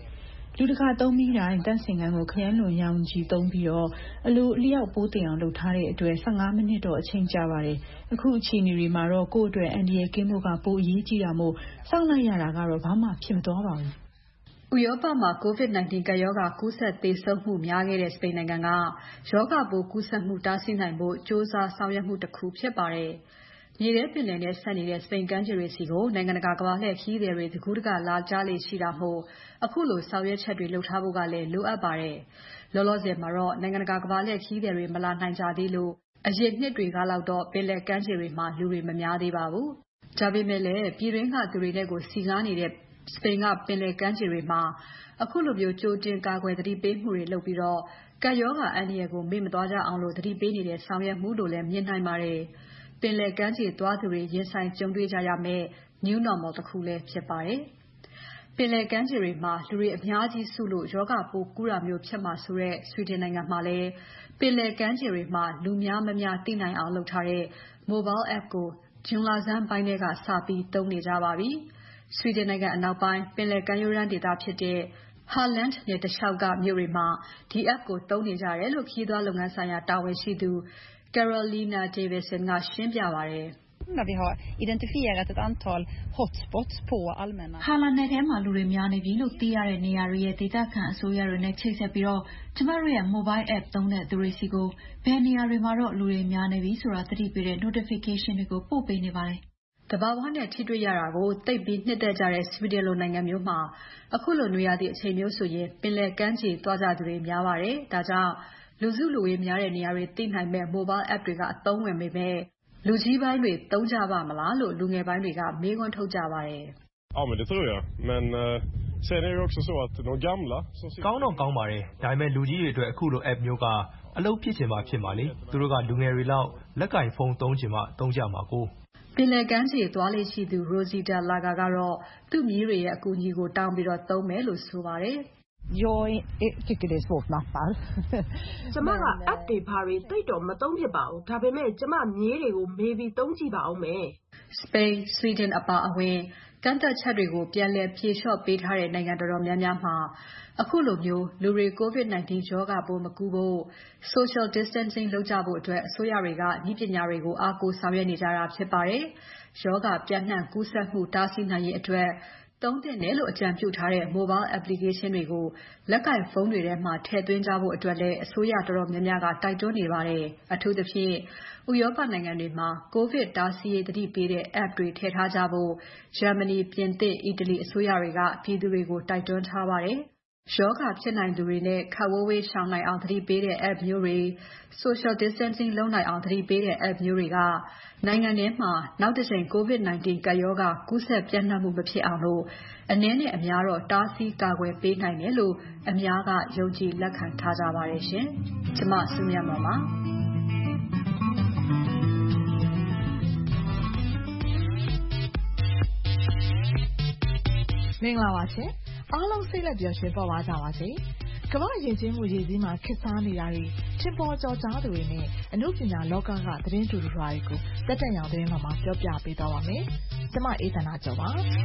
G: လူတစ်ခါသုံးပြီးတိုင်းတန့်စင်ခန်းကိုခရမ်းလွန်ရောင်ကြီးသုံးပြီးတော့အလိုအလျောက်ပိုးတင်အောင်လုပ်ထားတဲ့အတွက်15မိနစ်တော့အချိန်ကြာပါတယ်အခုအချိန်တွေမှာတော့ကိုယ့်အတွက်အန်ဒီရဲ့ကင်းဖို့ကပိုအရေးကြီးတာမို့စောင့်လိုက်ရတာကတော့ဘာမှဖြစ်မသွားပါဘူး
C: ဥရောပမှာ COVID-19 ကပ်ရောဂါကူးစက်သေဆုံးမှုများခဲ့တဲ့စပိန်နိုင်ငံကရောဂါပိုးကူးစက်မှုတားဆီးနိုင်ဖို့ကြိုးစားဆောင်ရွက်မှုတစ်ခုဖြစ်ပါတယ်။မြေထဲပင်လယ်နဲ့ဆက်နေတဲ့စပိန်ကမ်းခြေတွေစီကိုနိုင်ငံတကာကမ္ဘာလှည့်ခရီးသည်တွေတကူးတကလာကြလေရှိတာမို့အခုလိုဆောင်ရွက်ချက်တွေလုပ်ထားဖို့ကလည်းလိုအပ်ပါတယ်။လောလောဆယ်မှာတော့နိုင်ငံတကာကမ္ဘာလှည့်ခရီးသည်တွေမလာနိုင်ကြသေးလို့အရင်နှစ်တွေကလောက်တော့ပင်လယ်ကမ်းခြေတွေမှာလူတွေမများသေးပါဘူး။ဒါပေမဲ့လည်းပြည်တွင်းကသူတွေနဲ့ကိုစီကားနေတဲ့စပိန်ကပင်လယ်ကမ်းခြေတွေမှာအခုလိုမျိုးကြိုတင်ကာကွယ်သတိပေးမှုတွေလုပ်ပြီးတော့ကပ်ရောဂါအန္တရာယ်ကိုမေ့မသွားကြအောင်လို့သတိပေးနေတဲ့ဆောင်ရွက်မှုလို့လည်းမြင်နိုင်ပါတယ်။ပင်လယ်ကမ်းခြေသွားသူတွေရင်ဆိုင်ကြုံတွေ့ကြရမယ့် New Normal တစ်ခုလည်းဖြစ်ပါတယ်။ပင်လယ်ကမ်းခြေတွေမှာလူတွေအများကြီးစုလို့ရောဂါပိုးကူးတာမျိုးဖြစ်မှာဆိုတဲ့ဆွီဒင်နိုင်ငံမှာလည်းပင်လယ်ကမ်းခြေတွေမှာလူများမများသိနိုင်အောင်လုပ်ထားတဲ့ Mobile App ကိုဂျွန်လဆန်းပိုင်းထဲကစပြီးသုံးနေကြပါပြီ။ဆွီဒင်နိုင်ငံအနောက်ပိုင်းပင်လယ်ကမ်းရိုးတန်းဒေသဖြစ်တဲ့ Halland နယ်တလျှောက်ကမြို့တွေမှာဒီ app ကိုသုံးနေကြတယ်လို့ခရီးသွားလုပ်ငန်းဆိုင်ရာတာဝန်ရှိသူ Carolina Davidson ကရှင်းပြပါတယ်။
F: Vi har identifierat ett antal hotspots på allmänna.
G: ဟာလန်နယ်ထဲမှာလူတွေများနေပြီလို့သိရတဲ့နေရာတွေရဲ့ဒေသခံအစိုးရတွေနဲ့ချိတ်ဆက်ပြီးတော့ကျမတို့ရဲ့ mobile app သုံးတဲ့သူတွေစီကိုဘယ်နေရာတွေမှာတော့လူတွေများနေပြီဆိုတာသတိပေးတဲ့ notification တွေကိုပို့ပေးနေပါတယ်
C: ။တဘာဝနဲ့ထိတွေ့ရတာကိုသိပ်ပြီးနှစ်သက်ကြတဲ့ဆွီဒင်လိုနိုင်ငံမျိုးမှာအခုလိုနွေရာသီအချိန်မျိုးဆိုရင်ပင်လယ်ကမ်းခြေသွားကြသူတွေများပါတယ်။ဒါကြောင့်လူစုလူဝေးများတဲ့နေရာတွေသိနိုင်မဲ့ mobile app တွေကအသုံးဝင်ပေမဲ့လူကြီးပိုင်းတွေသုံးကြပါမလားလို့လူငယ်ပိုင်းတွေကမေးခွန်းထုတ်ကြပါတယ်။
I: Ja men det tror jag. Men sen är det också så att de gamla som
L: ကောင်းတော့ကောင်းပါတယ်။ဒါပေမဲ့လူကြီးတွေအတွက်အခုလို app မျိုးကအလုပ်ဖြစ်ချင်မှဖြစ်မှာလေ။သူတို့ကလူငယ်တွေလောက်လက်ကင်ဖုန်းသုံးချင်မှသုံးကြမှာကို
C: ပင်လယ်ကမ်းခြေသွားလေရှိသူ Rosita Laga ကတော့သူ့မြေးတွေရဲ့အကူအညီကိုတောင်းပြီးတော့သုံးမယ်လို့ဆိုပါတယ်
F: Jag tycker det är svårt med appar.
M: ကျမက app တွေဘာတွေသိတော့မသုံးဖြစ်ပါဘူးဒါပေမဲ့ကျမမြေးတွေကိုမေးပြီးသုံးကြည့်ပါအောင်မယ်
C: စပိန်ဆွီဒင်အပါအဝင်ကန့်သက်ချက်တွေကိုပြန်လည်ဖြေလျှော့ပေးထားတဲ့နိုင်ငံတော်တော်များများမှာအခုလိုမျိုးလူတွေ COVID-19 ရောဂါပိုးမကူးဖို့ social distancing လုပ်ကြဖို့အတွက်အစိုးရတွေကနည်းပညာတွေကိုအားကိုးဆောင်ရွက်နေကြတာဖြစ်ပါတယ်။ရောဂါပြန့်နှံ့ကူးစက်မှုတားဆီးနိုင်ရေးအတွက်သုံးသင့်တယ်လို့အကြံပြုထားတဲ့ mobile application တွေကိုလက်ကင်ဖုန်းတွေထဲမှာထည့်သွင်းကြဖို့အတွက်လည်းအစိုးရတော်တော်များများကတိုက်တွန်းနေပါတယ်။အထူးသဖြင့်ဥရောပနိုင်ငံတွေမှာကိုဗစ်တားဆီးရေးသတိပေးတဲ့ app တွေထည့်ထားကြဖို့ဂျာမနီ၊ပြင်သစ်၊အီတလီအစိုးရတွေကပြည်သူတွေကိုတိုက်တွန်းထားပါတယ်။ရောဂါဖြစ်နိုင်သူတွေနဲ့ခပ်ဝေးဝေးရှောင်နိုင်အောင်သတိပေးတဲ့ app မျိုးတွေ social distancing လုပ်နိုင်အောင်သတိပေးတဲ့ app မျိုးတွေကနိုင်ငံထဲမှာနောက်တစ်ကြိမ် COVID-19 ကပ်ရောဂါကူးစက်ပြန့်နှံ့မှုမဖြစ်အောင်လို့အနည်းနဲ့အများတော့တားဆီးကာကွယ်ပေးနိုင်တယ်လို့အများကယုံကြည်လက်ခံထားကြပါတယ်ရှင်။ကျွန်မစုမြတ်မောင်ပါ
N: မင်္ဂလာပါရှင်အားလုံးစိတ်လက်ပျော်ရွှင်ပေါ်ပါကြပါစေကမ္ဘာယဉ်ကျေးမှုရည်စည်းမှာခေတ်စားနေတာတွေထင်ပေါ်ကျော်ကြားသူတွေနဲ့အမှုပညာလောကကသတင်းတူတူတွေကိုတက်တက်ရောင်သတင်းမှာပြောပြပေးသွားပါမယ်ကျွန်မအေးသန္တာကျော်ပါ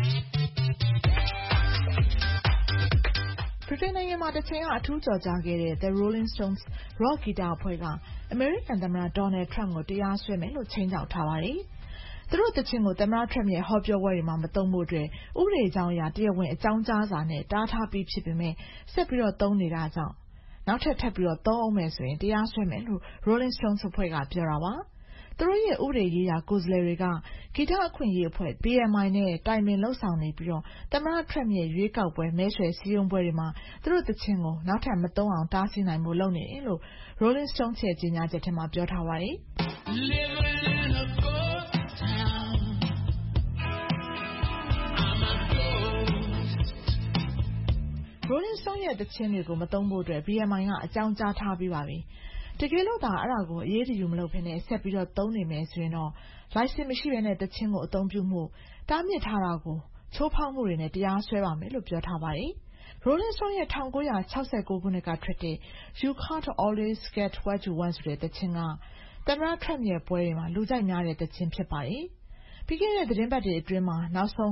N: ဗြိတိန်နိုင်ငံမှာတစ်ချိန်ကအထူးကြော်ကြားခဲ့တဲ့ The Rolling Stones Rock ဂီတအဖွဲ့ကအမေရိကန်သမ္မတ Donald Trump ကိုတရားစွဲမယ်လို့ချိန်ချောက်ထားပါတယ်။သူတို့တခြင်းကိုသမ္မတ Trump ရဲ့ဟောပြောပွဲတွေမှာမသုံးဖို့အတွက်ဥပဒေကြောင်းအရတရားဝင်အကြောင်းကြားစာနဲ့တားထားပြီးဖြစ်ပေမဲ့ဆက်ပြီးတော့သုံးနေတာကြောင့်နောက်ထပ်ပြီးတော့သုံးအောင်မယ်ဆိုရင်တရားစွဲမယ်လို့ Rolling Stones အဖွဲ့ကပြောတာပါ။သူတို့ရဲ့ဥပဒေရေးရာကိုယ်စားလှယ်တွေကဂီတအခွင့်အရေးအဖွဲ့ BMI နဲ့တိုင်ပင်လှုပ်ဆောင်နေပြီးတော့သမ္မတ Trump ရဲ့ရွေးကောက်ပွဲမဲဆွယ်စည်းရုံးပွဲတွေမှာသူတို့တခြင်းကိုနောက်ထပ်မသုံးအောင်တားဆီးနိုင်ဖို့လုပ်နေတယ်လို့ Rolling Stones ရဲ့ကြေညာချက်ထဲမှာပြောထားပါတယ်။ Rolling Stone ရဲ့တခြင်းတွေကိုမသုံးဖို့အတွက် BMI ကအကြောင်းကြားထားပြီးပါပြီ။တကယ်လို့ဒါအဲ့ဒါကိုအရေးတယူမလုပ်ဘဲနဲ့ဆက်ပြီးတော့သုံးနေမယ်ဆိုရင်တော့ license မရှိဘဲနဲ့တခြင်းကိုအသုံးပြုမှုတားမြစ်ထားတာကိုချိုးဖောက်မှုတွေနဲ့တရားစွဲပါမယ်လို့ပြောထားပါတယ်။ Rolling Stone ရဲ့1969ခုနှစ်ကထွက်တဲ့ You Can't Always Get What You Want ဆိုတဲ့တခြင်းကသမ္မတ Trump ရဲ့ပွဲတွေမှာလူကြိုက်များတဲ့တခြင်းဖြစ်ပါတယ်။ပြီးခဲ့တဲ့သတင်းပတ်တွေအတွင်းမှာနောက်ဆုံး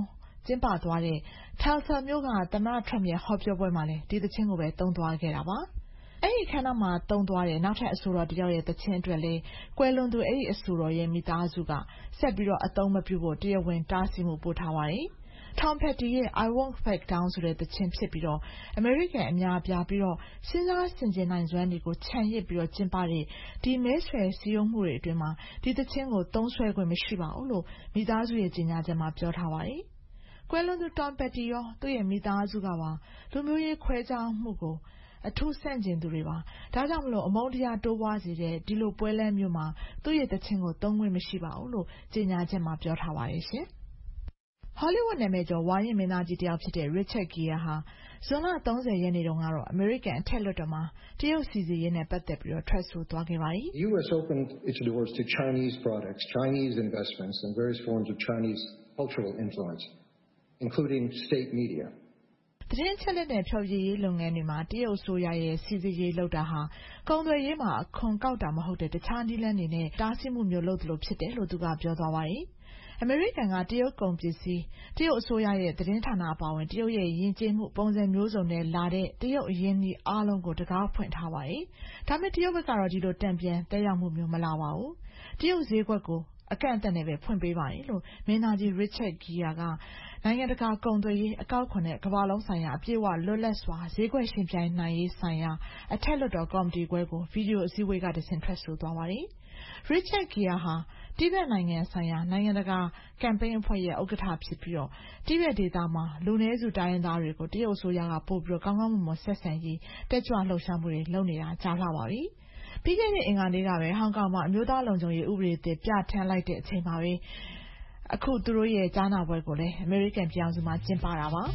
N: ကျင်းပသွားတဲ့ Tulsa မြို့ကသမ္မတ Trump ရဲ့ဟောပြောပွဲမှာလည်းဒီသချင်းကိုပဲသုံးသွားခဲ့တာပါ။အဲဒီအခမ်းအနားမှာသုံးသွားတဲ့နောက်ထပ်အဆိုတော်တစ်ယောက်ရဲ့သချင်းအတွက်လည်းကွယ်လွန်သူအဲဒီအဆိုတော်ရဲ့မိသားစုကဆက်ပြီးအသုံးမပြုဖို့တရားဝင်တားဆီးမှုပို့ထားပါတယ်။ Tom Petty ရဲ့ I Won't Back Down ဆိုတဲ့သချင်းဖြစ်ပြီးအမေရိကန်အများအပြားပြီးစဉ်းစားဆင်ခြင်နိုင်စွမ်းတွေကိုခြံရစ်ပြီးကျင်းပတဲ့ဒီမဲဆွယ်စည်းရုံးမှုတွေအတွင်းမှာဒီသချင်းကိုသုံးစွဲခွင့်မရှိပါဘူးလို့မိသားစုရဲ့ကြေညာချက်မှာပြောထားပါတယ်။ကွယ်လွန်သူ Tom Petty ရောသူ့ရဲ့မိသားစုကပါလူမျိုးရေးခွဲခြားမှုကိုအထူးဆန့်ကျင်သူတွေပါ။ဒါကြောင့်အမုန်းတရားတိုးပွားစေတဲ့ဒီလိုပွဲလမ်းမျိုးမှာသူ့ရဲ့သချင်းကိုသုံးခွင့်မရှိပါဘူးလို့ကြေညာချက်မှာပြောထားပါတယ်ရှင်။ Hollywood နာမည်ကျော်ဝါရင့်မင်းသားကြီးတစ်ယောက်ဖြစ်တဲ့ Richard Gere ဟာဇွန်လ 30 ရက်နေ့တုန်းကတော့အမေရိကန်အထက်လွှတ်တော်မှာတရုတ်စီစစ်ရေးနဲ့ပတ်သက်ပြီးထွက်ဆိုသွားခဲ့ပါတယ်။
H: The U.S. opened its doors to Chinese products, Chinese investments, and various forms of Chinese cultural influence, including state media.
N: သတင်းချက်လက်နဲ့ဖျော်ဖြေရေးလုပ်ငန်းတွေမှာတရုတ်အစိုးရရဲ့စီစစ်ရေးလုပ်တာဟာကုန်သွယ်ရေးမှာအခွန်ကောက်တာမဟုတ်တဲ့တခြားနည်းလမ်းတွေနဲ့တားဆီးမှုမျိုးလုပ်သလိုဖြစ်တယ်လို့သူကပြောသွားပါတယ်။အမေရိကန်ကတရုတ်ကုန်ပစ္စည်းတရုတ်အစိုးရရဲ့သတင်းဌာနအပါအဝင်တရုတ်ရဲ့ယဉ်ကျေးမှုပုံစံမျိုးစုံနဲ့လာတဲ့တရုတ်အရင်းအနှီးအားလုံးကိုတကားဖွင့်ထားပါတယ်။ဒါပေမဲ့တရုတ်ဘက်ကတော့ဒီလိုတန်ပြန်သက်ရောက်မှုမျိုးမလာပါဘူး။တရုတ်ဈေးကွက်ကိုအကန့်အသတ်နဲ့ပဲဖွင့်ပေးပါတယ်လို့မင်းသားကြီး Richard Gere ကနိုင်ငံတကာကုန်သွယ်ရေးအကောက်ခွန်နဲ့ကမ္ဘာလုံးဆိုင်ရာအပြည့်အဝလွတ်လပ်စွာဈေးကွက်ရှင်ပြိုင်နိုင်ရေးဆိုင်ရာအထက်လွှတ်တော်ကော်မတီခွဲကိုဗီဒီယိုအစည်းအဝေးကတဆင့်ထွက်ဆိုသွားပါတယ်။ Richard Gere ဟာတိဘက်နိုင်ငံဆိုင်ရာနိုင်ငံတကာကမ်ပိန်းအဖွဲ့ရဲ့ဥက္ကဋ္ဌဖြစ်ပြီးတိဘက်ဒေသမှာလူနည်းစုတိုင်းရင်းသားတွေကိုတရုတ်အစိုးရကပိုပြီးကောင်းကောင်းမွန်မွန်ဆက်ဆံရေးတက်ကြွလှုပ်ရှားမှုတွေလုပ်နေတာကြာလှပါပြီ။ပြီးခဲ့တဲ့အင်္ဂါနေ့ကပဲဟောင်ကောင်မှာအမျိုးသားလုံခြုံရေးဥပဒေသစ်ပြဋ္ဌာန်းလိုက်တဲ့အချိန်မှာပဲအခုသူတို့ရဲ့ကြားနာပွဲကိုလည်းအမေရိကန်ပြည်ထောင်စုမှာကျင်းပတာပါ။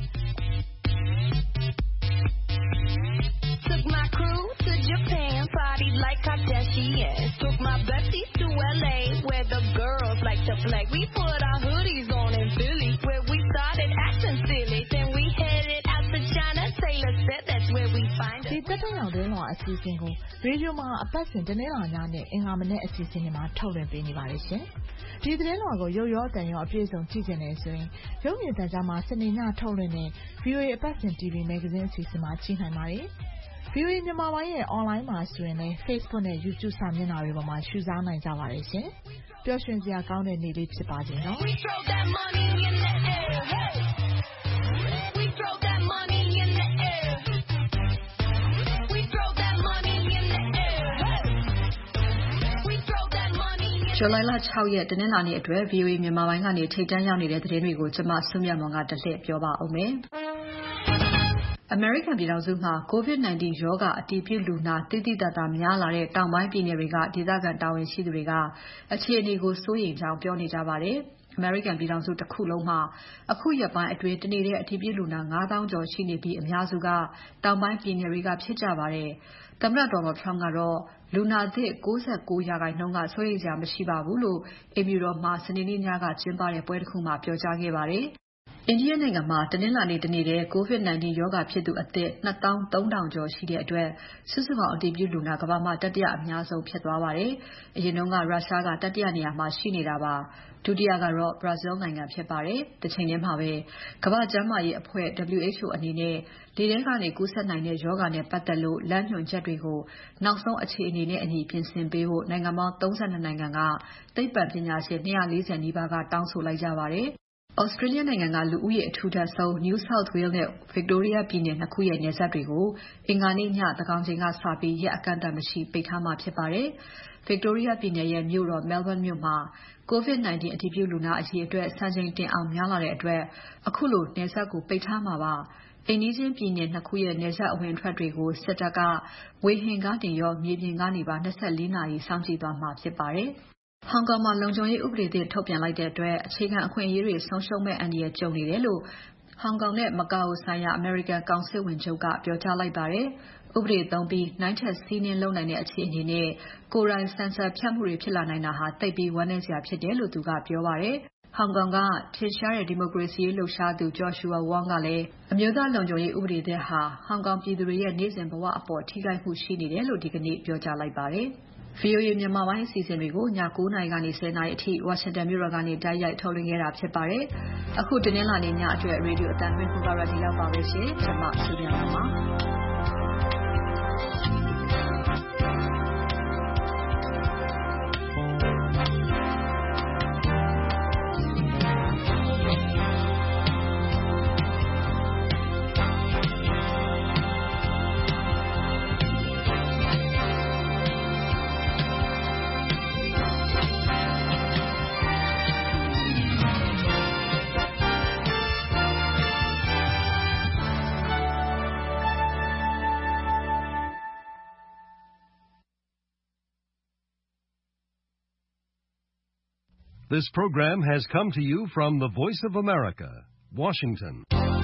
J: Took my crew to Japan, party like Kardashians. Took my besties to LA, where the girls like to play. We put our hoodies on in Philly, where we started acting silly. Then we headed out to China. Taylor said that's where we find us.
N: ဒီတက်တဲ့အောင်တွင်းလွှာအစီအစဉ်ကိုရေဒီယိုမှာအပတ်စဉ်တနင်္လာညနဲ့အင်္ဂါမနေ့အစီအစဉ်တွေမှာထုတ်လွှင့်ပေးနေပါတယ်ရှင်။ဒီသတင်းလွှာကိုရုပ်ရောတန်ရောအပြည့်အစုံကြည့်ကြတယ်ဆိုရင်ရုပ်မြင်သံကြားမှာစနေညထုတ်လွှင့်တဲ့ VOA အပတ်စဉ် TV မဂ္ဂဇင်းအစီအစဉ်မှာကြည့်နိုင်ပါတယ်။ VOA မြန်မာပိုင်းရဲ့ online မှာဆိုရင်လည်း Facebook နဲ့ YouTube စာမျက်နှာတွေပေါ်မှာရှုစားနိုင်ကြပါတယ်ရှင်။ပျော်ရွှင်စရာကောင်းတဲ့နေ့လေးဖြစ်ပါစေနော်။
C: July 6 ရက်တနင်္လာနေ့အတွက် VOA မြန်မာပိုင်းကနေထိပ်တန်းရောက်နေတဲ့သတင်းတွေကိုကျမစုမြတ်မွန်ကတလှည့်ပြောပါဦးမယ်။ အမေရိကန်ပြည်ထောင်စုမှာ COVID-19 ရောဂါအတည်ပြုလူနာသိသိသာသာများလာတဲ့တောင်ပိုင်းပြည်နယ်တွေကဒေသခံတာဝန်ရှိသူတွေကအခြေအနေကိုစိုးရိမ်ကြောင်းပြောနေကြပါတယ်။ အမေရိကန်ပြည်ထောင်စုတစ်ခုလုံးမှာအခုရက်ပိုင်းအတွင်းတနေ့တဲ့အတည်ပြုလူနာ 9000 ကျော်ရှိနေပြီးအများစုကတောင်ပိုင်းပြည်နယ်တွေကဖြစ်ကြပါတယ်။သမ္မတ Donald Trump ကတော့လူနာသစ် 69% ကစိုးရိမ်စရာမရှိပါဘူးလို့အိမ်ဖြူတော်မှာစနေနေ့ညကကျင်းပတဲ့ပွဲတစ်ခုမှာပြောကြားခဲ့ပါတယ်။ အိန္ဒိယနိုင်ငံမှာတနင်္လာနေ့တနေ့တည်း COVID-19 ရောဂါဖြစ်သူအသစ် 23000 ကျော်ရှိတဲ့အတွက်စုစုပေါင်းအတည်ပြုလူနာကမ္ဘာမှာတတိယအများဆုံးဖြစ်သွားပါတယ်။အရင်ကရုရှားကတတိယနေရာမှာရှိနေတာပါ။ဒုတိယကတော့ Brazil နိုင်ငံဖြစ်ပါတယ်။တချိန်ထဲမှာပဲကမ္ဘာ့ကျန်းမာရေးအဖွဲ့ WHO အနေနဲ့လေထဲကနေကူးစက်နိုင်တဲ့ရောဂါနဲ့ပတ်သက်လို့လမ်းညွှန်ချက်တွေကိုနောက်ဆုံးအခြေအနေနဲ့အညီပြင်ဆင်ပေးဖို့နိုင်ငံပေါင်း 32 နိုင်ငံကသိပ္ပံပညာရှင် 240 နီးပါးကတောင်းဆိုလိုက်ကြပါတယ်။ Australia နိုင်ငံကလူဦးရေအထူထပ်ဆုံး New South Wales နဲ့ Victoria ပြည်နယ် 2 ခုရဲ့နယ်စပ်တွေကိုအင်္ဂါနေ့ညသန်းခေါင်ချိန်ကစပြီးရက်အကန့်အသတ်မရှိပိတ်ထားမှာဖြစ်ပါတယ်။ Victoria ပြည်နယ်ရဲ့မြို့တော် Melbourne မြို့မှာ COVID-19 အတည်ပြုလူနာအရေအတွက်စံချိန်တင်အောင်များလာတဲ့အတွက်အခုလိုနယ်စပ်ကိုပိတ်ထားမှာပါ။အိမ်နီးချင်းပြည်နယ် 2 ခုရဲ့နယ်စပ်အဝင်အထွက်တွေကိုစစ်တပ်ကဝေဟင်ကနေရောမြေပြင်ကနေပါ24 နာရီစောင့်ကြည့်သွားမှာဖြစ်ပါတယ်။ ဟောင်ကောင်မှာလုံခြုံရေးဥပဒေသစ်ထုတ်ပြန်လိုက်တဲ့အတွက်အခြေခံအခွင့်အရေးတွေဆုံးရှုံးမဲ့အန္တရာယ်ကြုံနေတယ်လို့ဟောင်ကောင်နဲ့ Macau ဆိုင်ရာအမေရိကန်ကောင်စစ်ဝန်ချုပ်ကပြောကြားလိုက်ပါတယ်။ဥပဒေသုံးပြီးနိုင်ထက်စီးနင်းလုပ်နိုင်တဲ့အခြေအနေနဲ့ကိုယ်တိုင်ဆင်ဆာဖြတ်မှုတွေဖြစ်လာနိုင်တာဟာသိပ်ပြီးဝမ်းနည်းစရာဖြစ်တယ်လို့သူကပြောပါတယ်။ဟောင်ကောင်ကထင်ရှားတဲ့ဒီမိုကရေစီရေးလှုပ်ရှားသူ Joshua Wong ကလည်းအမျိုးသားလုံခြုံရေးဥပဒေသစ်ဟာဟောင်ကောင်ပြည်သူတွေရဲ့နေ့စဉ်ဘဝအပေါ်ထိခိုက်မှုရှိနေတယ်လို့ဒီကနေ့ပြောကြားလိုက်ပါတယ်။ VOA မြန်မာပိုင်းအစီအစဉ်တွေကိုည9:00 နာရီကနေ10:00 နာရီအထိ Washington မြို့တော်ကနေတိုက်ရိုက်ထုတ်လွှင့်ခဲ့တာဖြစ်ပါတယ်။အခုတင်းလာနေညအတွက်ရေဒီယိုအသံလွှင့်မှုကတော့ဒီလောက်ပါပဲရှင်။ကျွန်မစုမြတ်ပါ
K: This program has come to you from the Voice of America, Washington.